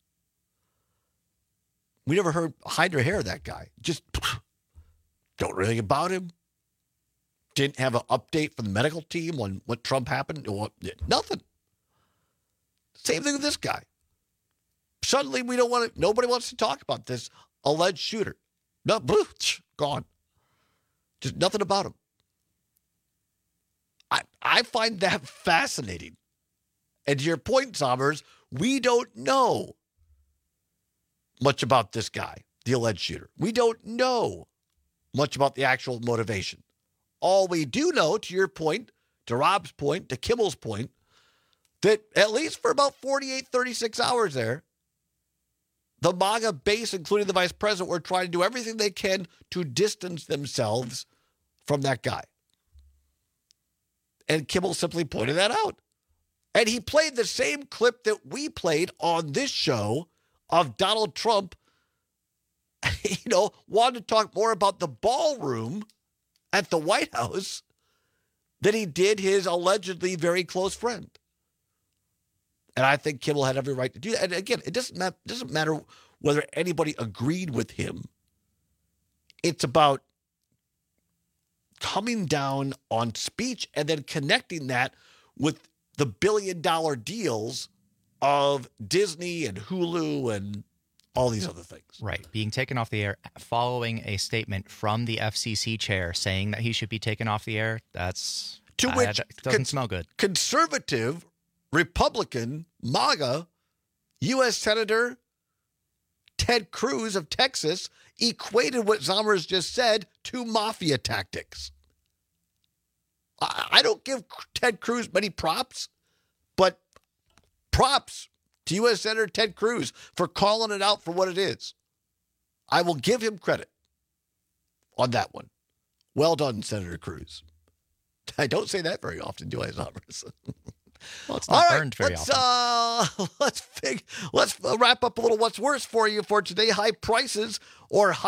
we never heard hide or hair of that guy. Just don't know anything about him. Didn't have an update from the medical team on what Trump happened. Nothing. Same thing with this guy. Suddenly we don't want to, nobody wants to talk about this alleged shooter. No, gone. Just nothing about him. I I find that fascinating. And to your point, Sommers, we don't know much about this guy, the alleged shooter. We don't know much about the actual motivation. All we do know, to your point, to Rob's point, to Kimmel's point, that at least for about forty-eight, thirty-six hours there, the MAGA base, including the vice president, were trying to do everything they can to distance themselves from that guy. And Kimmel simply pointed that out. And he played the same clip that we played on this show of Donald Trump, you know, wanted to talk more about the ballroom at the White House than he did his allegedly very close friend. And I think Kimmel had every right to do that. And again, it doesn't matter, doesn't matter whether anybody agreed with him. It's about coming down on speech and then connecting that with the billion dollar deals of Disney and Hulu and all these other things. Right. Being taken off the air following a statement from the F C C chair saying that he should be taken off the air. That's to uh, which that doesn't con- smell good. Conservative, Republican, MAGA, U S Senator Ted Cruz of Texas equated what Zommers just said to mafia tactics. I, I don't give Ted Cruz many props, but props to U S Senator Ted Cruz for calling it out for what it is. I will give him credit on that one. Well done, Senator Cruz. I don't say that very often, do I, Zommers? Well, it's not All burned right, very let's, often. Uh, let's fig- let's wrap up a little what's worse for you for today. High prices or high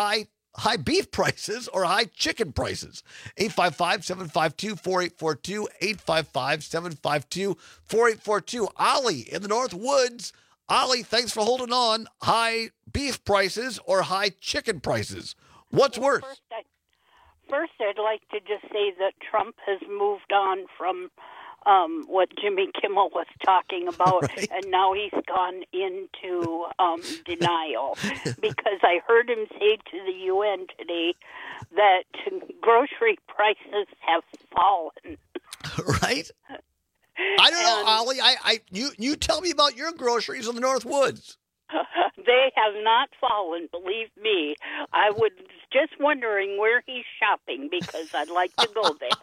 high beef prices or high chicken prices? eight five five, seven five two, four eight four two, eight five five, seven five two, four eight four two. Ollie in the North Woods. Ollie, thanks for holding on. High beef prices or high chicken prices? What's well, worse? First, I, first, I'd like to just say that Trump has moved on from um, what Jimmy Kimmel was talking about, right. and now he's gone into um, denial because I heard him say to the U N today that grocery prices have fallen. Right? I don't know, Ollie. I, I, you, you tell me about your groceries in the North Woods. They have not fallen, believe me. I was just wondering where he's shopping because I'd like to go there.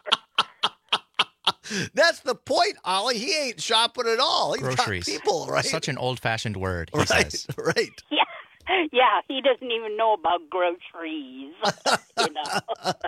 That's the point, Ollie. He ain't shopping at all. He's Groceries. got people, right? Such an old-fashioned word, he right, says. Right. Yeah. Yeah, he doesn't even know about groceries, you know.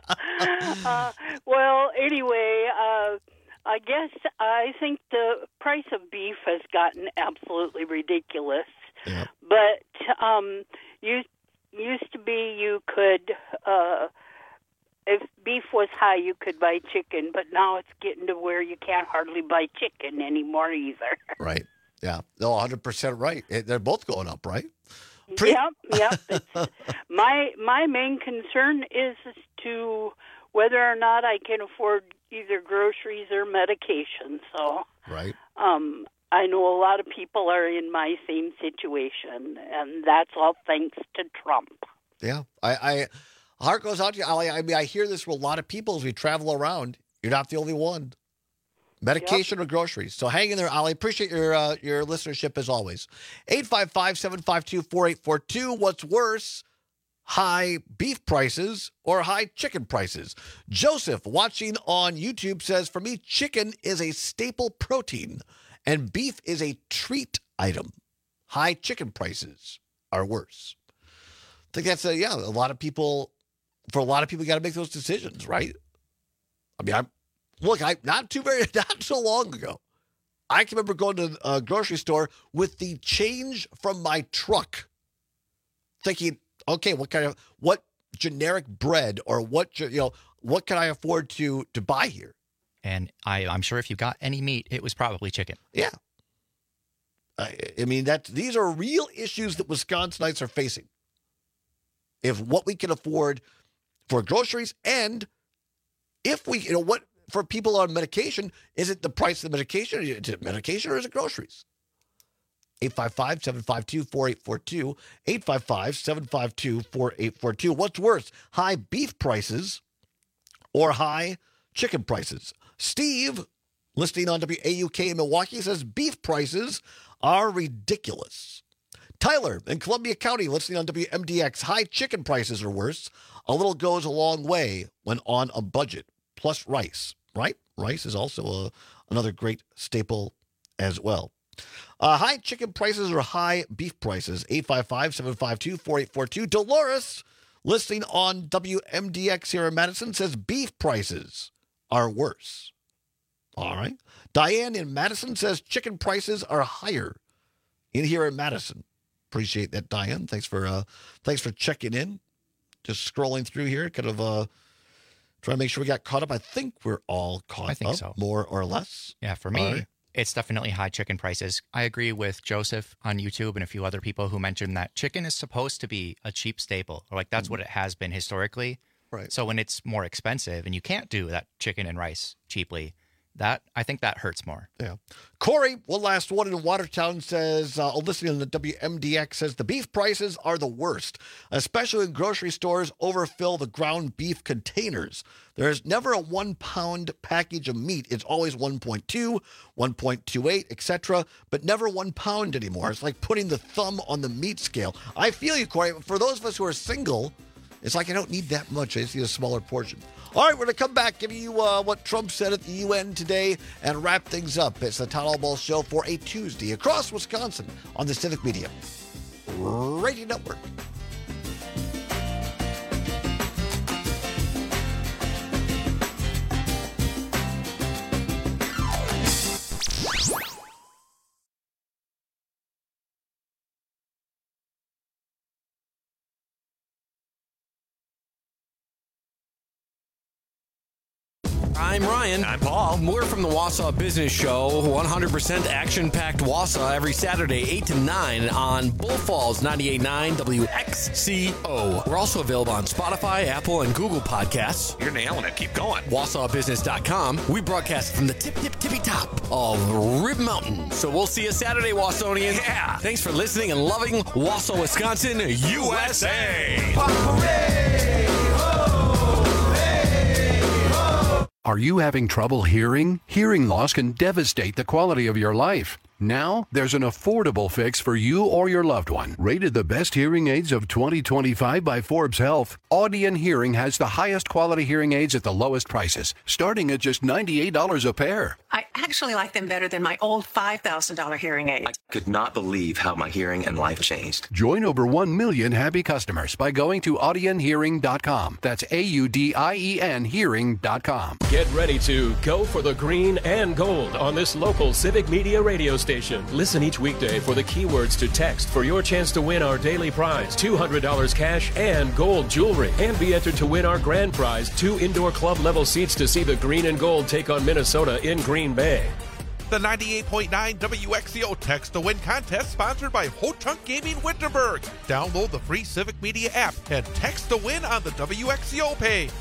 uh, well, anyway, uh, I guess I think the price of beef has gotten absolutely ridiculous. Yep. But um, used used to be you could, uh, if beef was high, you could buy chicken. But now it's getting to where you can't hardly buy chicken anymore either. Right. Yeah. No, one hundred percent right. They're both going up, right? Pre- yep. Yep. It's, my my main concern is to whether or not I can afford either groceries or medication. So. Right. Um. I know a lot of people are in my same situation, and that's all thanks to Trump. Yeah. I, I heart goes out to you, Ollie. I mean, I hear this from a lot of people as we travel around. You're not the only one. Medication yep. or groceries. So hang in there, Ollie. Appreciate your uh, your listenership as always. eight five five, seven five two, four eight four two. What's worse, high beef prices or high chicken prices? Joseph, watching on YouTube, says, for me, chicken is a staple protein. And beef is a treat item. High chicken prices are worse. I think that's a, yeah, a lot of people, for a lot of people, got to make those decisions, right? I mean, I'm, look, I not too very, not so long ago, I can remember going to a grocery store with the change from my truck, thinking, okay, what kind of, what generic bread or what, you know, what can I afford to to buy here? And I, I'm sure if you got any meat, it was probably chicken. Yeah. I, I mean, that these are real issues that Wisconsinites are facing. If what we can afford for groceries and if we, you know, what for people on medication, is it the price of the medication? Is it medication or is it groceries? eight five five, seven five two, four eight four two, eight five five, seven five two, four eight four two. What's worse, high beef prices or high chicken prices? Steve, listening on W A U K in Milwaukee, says beef prices are ridiculous. Tyler in Columbia County, listening on W M D X, high chicken prices are worse. A little goes a long way when on a budget. Plus rice, right? Rice is also a, another great staple as well. Uh, high chicken prices or high beef prices? eight five five, seven five two, four eight four two. Dolores, listening on W M D X here in Madison, says beef prices are worse. All right. Diane in Madison says chicken prices are higher in here in Madison. Appreciate that, Diane. Thanks for uh, thanks for checking in. Just scrolling through here, kind of uh, trying to make sure we got caught up. I think we're all caught I think up, so. more or less. Yeah, for me, right. It's definitely high chicken prices. I agree with Joseph on YouTube and a few other people who mentioned that chicken is supposed to be a cheap staple, or like that's mm-hmm. what it has been historically. Right. So when it's more expensive and you can't do that chicken and rice cheaply, that I think that hurts more. Yeah. Corey, one last one in Watertown, says, uh, listening on the W M D X, says the beef prices are the worst, especially when grocery stores overfill the ground beef containers. There's never a one pound package of meat. It's always one point two, one point two eight, et cetera, but never one pound anymore. It's like putting the thumb on the meat scale. I feel you, Corey. For those of us who are single, it's like I don't need that much. I just need a smaller portion. All right, we're going to come back, give you uh, what Trump said at the U N today, and wrap things up. It's the Todd Ball Show for a Tuesday across Wisconsin on the Civic Media Radio Network. I'm Ryan. I'm Paul. We're from the Wausau Business Show, one hundred percent action-packed Wausau every Saturday, eight to nine on Bull Falls ninety-eight point nine W X C O. We're also available on Spotify, Apple, and Google Podcasts. You're nailing it. Keep going. Wausau Business dot com. We broadcast from the tip, tip, tippy top of Rib Mountain. So we'll see you Saturday, Wausonians. Yeah. Thanks for listening and loving Wausau, Wisconsin, U S A. Are you having trouble hearing? Hearing loss can devastate the quality of your life. Now, there's an affordable fix for you or your loved one. Rated the best hearing aids of twenty twenty-five by Forbes Health, Audion Hearing has the highest quality hearing aids at the lowest prices, starting at just ninety-eight dollars a pair. I actually like them better than my old five thousand dollars hearing aid. I could not believe how my hearing and life changed. Join over one million happy customers by going to audion hearing dot com. That's A U D I E N hearing dot com. Get ready to go for the green and gold on this local Civic Media radio station. Listen each weekday for the keywords to text for your chance to win our daily prize, two hundred dollars cash and gold jewelry. And be entered to win our grand prize, two indoor club level seats to see the green and gold take on Minnesota in Green Bay. The ninety-eight point nine W X C O Text to Win contest sponsored by Ho Chunk Gaming Winterberg. Download the free Civic Media app and text to win on the W X C O page.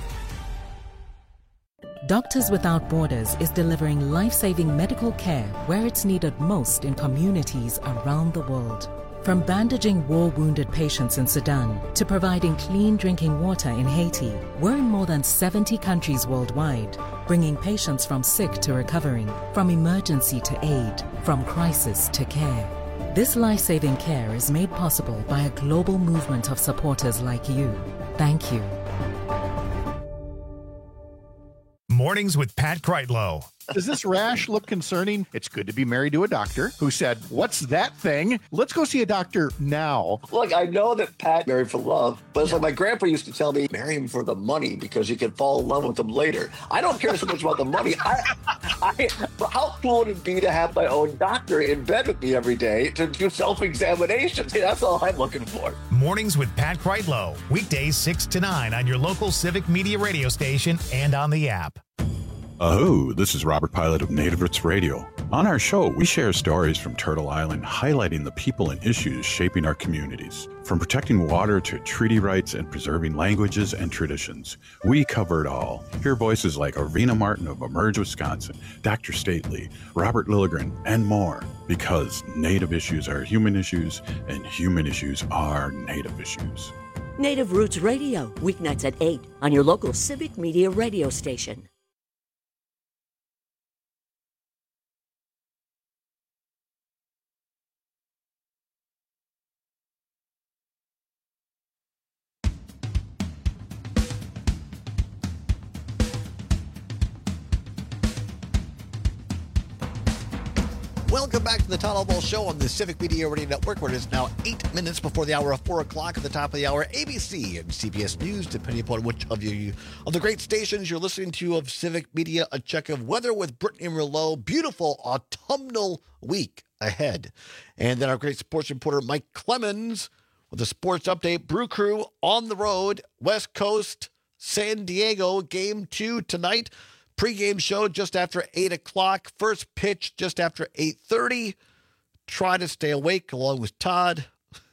Doctors Without Borders is delivering life-saving medical care where it's needed most in communities around the world. From bandaging war-wounded patients in Sudan to providing clean drinking water in Haiti, we're in more than seventy countries worldwide, bringing patients from sick to recovering, from emergency to aid, from crisis to care. This life-saving care is made possible by a global movement of supporters like you. Thank you. Mornings with Pat Kreitlow. Does this rash look concerning? It's good to be married to a doctor who said, "What's that thing? Let's go see a doctor now." Look, I know that Pat married for love, but it's like my grandpa used to tell me, marry him for the money because you can fall in love with him later. I don't care so much about the money. I, I, how cool would it be to have my own doctor in bed with me every day to do self-examinations? That's all I'm looking for. Mornings with Pat Kreitlow. Weekdays six to nine on your local Civic Media radio station and on the app. Oh, this is Robert Pilot of Native Roots Radio. On our show, we share stories from Turtle Island highlighting the people and issues shaping our communities. From protecting water to treaty rights and preserving languages and traditions, we cover it all. Hear voices like Arvina Martin of Emerge, Wisconsin, Doctor Stately, Robert Lilligren, and more. Because Native issues are human issues, and human issues are Native issues. Native Roots Radio, weeknights at eight on your local Civic Media radio station. Welcome back to the Todd Ball Show on the Civic Media Radio Network, where it is now eight minutes before the hour of four o'clock. At the top of the hour, A B C and C B S News, depending upon which of you of the great stations you're listening to of Civic Media. A check of weather with Brittany Merlot. Beautiful autumnal week ahead. And then our great sports reporter, Mike Clemens, with a sports update. Brew Crew on the road, West Coast, San Diego, game two tonight. Pre-game show just after eight o'clock. First pitch just after eight thirty. Try to stay awake along with Todd.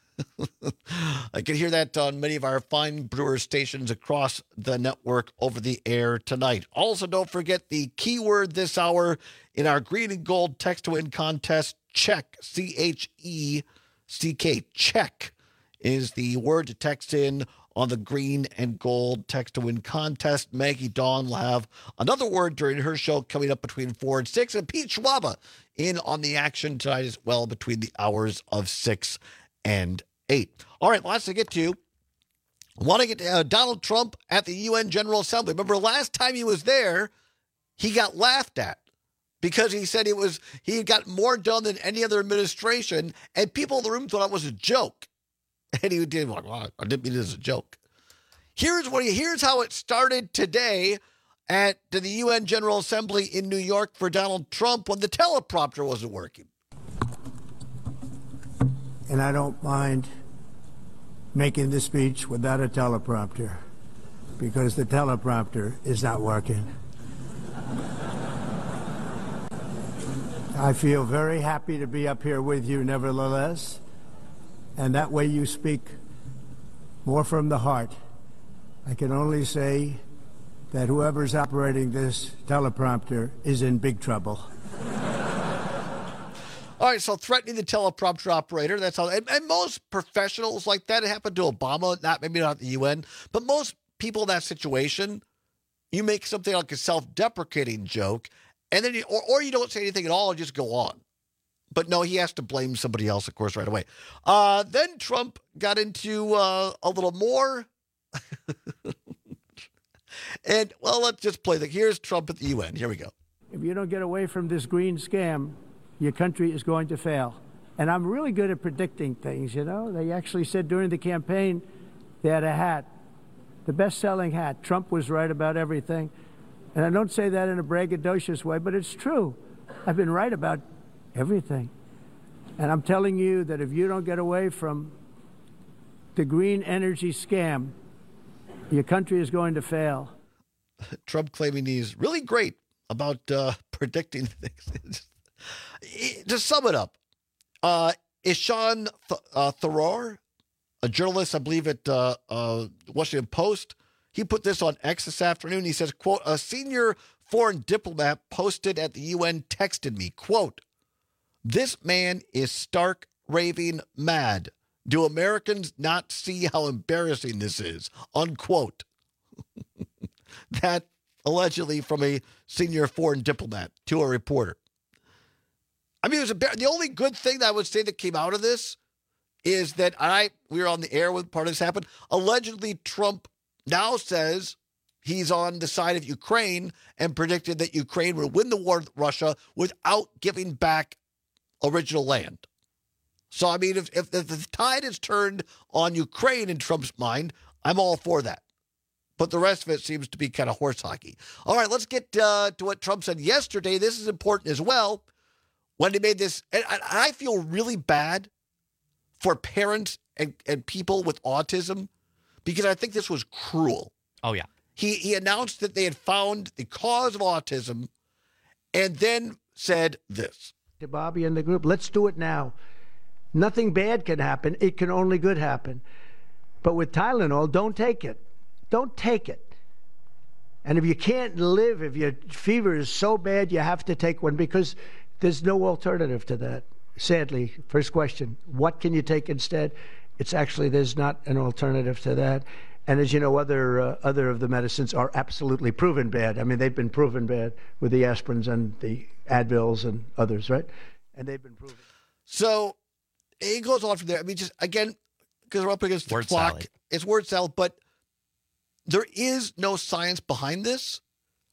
I can hear that on many of our fine brewer stations across the network over the air tonight. Also, don't forget the keyword this hour in our green and gold text to win contest. Check, C H E C K. Check is the word to text in on the green and gold text to win contest. Maggie Dawn will have another word during her show coming up between four and six. And Pete Schwaba in on the action tonight as well between the hours of six and eight. All right, lots to get to. I want to get to uh, Donald Trump at the U N General Assembly. Remember last time he was there, he got laughed at because he said it was he had got more done than any other administration, and people in the room thought it was a joke. And he did, well, I didn't mean it as a joke. Here's what he, here's how it started today at the U N General Assembly in New York for Donald Trump when the teleprompter wasn't working. And I don't mind making this speech without a teleprompter because the teleprompter is not working. I feel very happy to be up here with you, nevertheless. And that way you speak more from the heart. I can only say that whoever's operating this teleprompter is in big trouble. All right, so threatening the teleprompter operator, that's how, and, and most professionals like that, it happened to Obama, not maybe not the U N, but most people in that situation, you make something like a self-deprecating joke, and then you, or, or you don't say anything at all and just go on. But no, he has to blame somebody else, of course, right away. Uh, then Trump got into uh, a little more. And, well, let's just play the, here's Trump at the U N. Here we go. If you don't get away from this green scam, your country is going to fail. And I'm really good at predicting things, you know. They actually said during the campaign they had a hat, the best-selling hat. Trump was right about everything. And I don't say that in a braggadocious way, but it's true. I've been right about everything. And I'm telling you that if you don't get away from the green energy scam, your country is going to fail. Trump claiming he's really great about uh, predicting things. To sum it up, uh, Ishan Th- uh, Tharoor, a journalist, I believe at uh, uh, Washington Post, he put this on X this afternoon. He says, quote, a senior foreign diplomat posted at the U N texted me, quote, this man is stark raving mad. Do Americans not see how embarrassing this is? Unquote. That allegedly from a senior foreign diplomat to a reporter. I mean, it was a, the only good thing that I would say that came out of this is that I we were on the air when part of this happened. Allegedly, Trump now says he's on the side of Ukraine and predicted that Ukraine would win the war with Russia without giving back original land. So, I mean, if, if, if the tide is turned on Ukraine in Trump's mind, I'm all for that. But the rest of it seems to be kind of horse hockey. All right, let's get uh, to what Trump said yesterday. This is important as well. When he made this, and I feel really bad for parents and, and people with autism because I think this was cruel. Oh, yeah. He, he announced that they had found the cause of autism and then said this. To Bobby and the group, let's do it now. Nothing bad can happen. It can only good happen. But with Tylenol, don't take it. Don't take it. And if you can't live, if your fever is so bad, you have to take one because there's no alternative to that. Sadly, first question, what can you take instead? It's actually, there's not an alternative to that. And as you know, other uh, other of the medicines are absolutely proven bad. I mean, they've been proven bad with the aspirins and the Advils and others, right? And they've been proven. So it goes on from there. I mean, just again, because we're up against the word clock, salad. It's word salad, but there is no science behind this.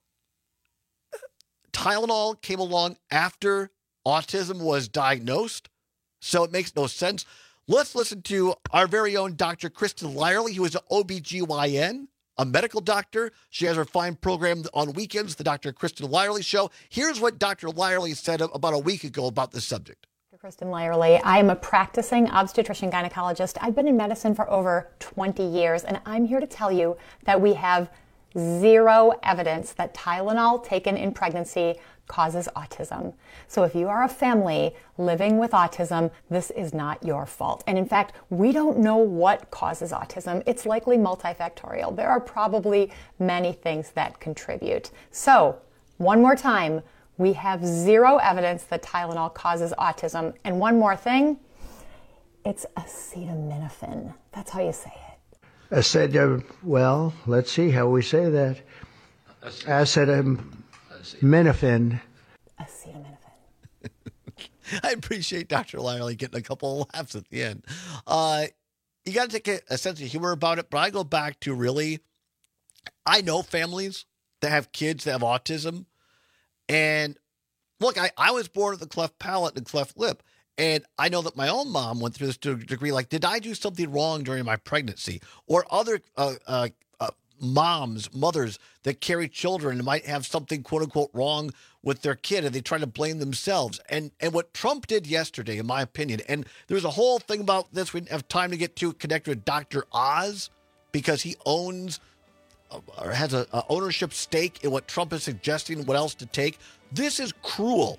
Tylenol came along after autism was diagnosed, so it makes no sense. Let's listen to our very own Doctor Kristen Lyerly, who is an O B G Y N, a medical doctor. She has her fine program on weekends, the Doctor Kristen Lyerly Show. Here's what Doctor Lyerly said about a week ago about this subject. Kristen Lyerly. I am a practicing obstetrician gynecologist. I've been in medicine for over twenty years, and I'm here to tell you that we have zero evidence that Tylenol taken in pregnancy causes autism. So if you are a family living with autism, this is not your fault. And in fact, we don't know what causes autism. It's likely multifactorial. There are probably many things that contribute. So one more time, we have zero evidence that Tylenol causes autism. And one more thing, it's acetaminophen. That's how you say it. I said, uh, well, let's see how we say that. Acetaminophen. Acetaminophen. I appreciate Doctor Lyerly getting a couple of laughs at the end. Uh, you got to take a, a sense of humor about it, but I go back to really, I know families that have kids that have autism. And look, I, I was born with a cleft palate and a cleft lip. And I know that my own mom went through this to a degree. Like, did I do something wrong during my pregnancy? Or other uh, uh, uh, moms, mothers that carry children and might have something, quote unquote, wrong with their kid, and they try to blame themselves. And and what Trump did yesterday, in my opinion, and there was a whole thing about this we didn't have time to get to, connected with Doctor Oz, because he owns or has a, a ownership stake in what Trump is suggesting, what else to take. This is cruel.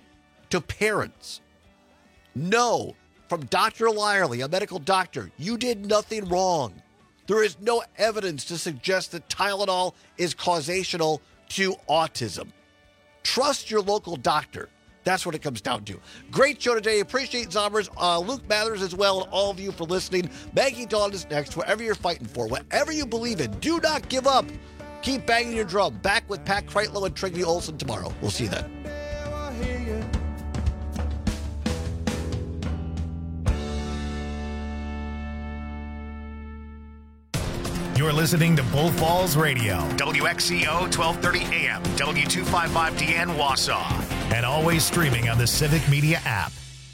to parents. No, from Doctor Lyerly, a medical doctor, you did nothing wrong. There is no evidence to suggest that Tylenol is causational to autism. Trust your local doctor. That's what it comes down to. Great show today. Appreciate Zombers, uh, Luke Mathers as well, and all of you for listening. Maggie Dawn is next. Whatever you're fighting for, whatever you believe in, do not give up. Keep banging your drum. Back with Pat Kreitlow and Trigny Olson tomorrow. We'll see you then. You're listening to Bull Falls Radio, W X C O twelve thirty A M, W two fifty-five D N Wausau, and always streaming on the Civic Media app.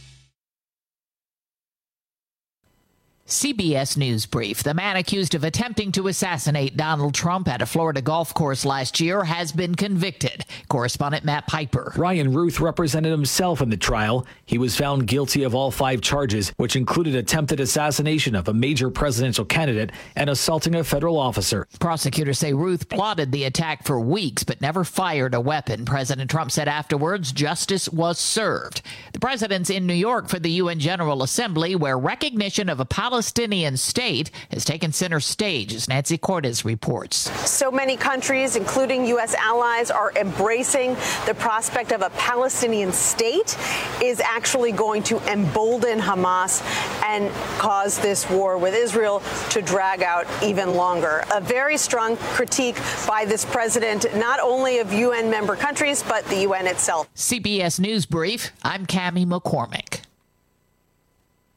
C B S News Brief. The man accused of attempting to assassinate Donald Trump at a Florida golf course last year has been convicted. Correspondent Matt Piper. Ryan Ruth represented himself in the trial. He was found guilty of all five charges, which included attempted assassination of a major presidential candidate and assaulting a federal officer. Prosecutors say Ruth plotted the attack for weeks but never fired a weapon. President Trump said afterwards justice was served. The president's in New York for the U N General Assembly, where recognition of a Palestinian state has taken center stage, as Nancy Cortez reports. So many countries, including U S allies, are embracing the prospect of a Palestinian state is actually going to embolden Hamas and cause this war with Israel to drag out even longer. A very strong critique by this president, not only of U N member countries, but the U N itself. C B S News Brief, I'm Cammie McCormick.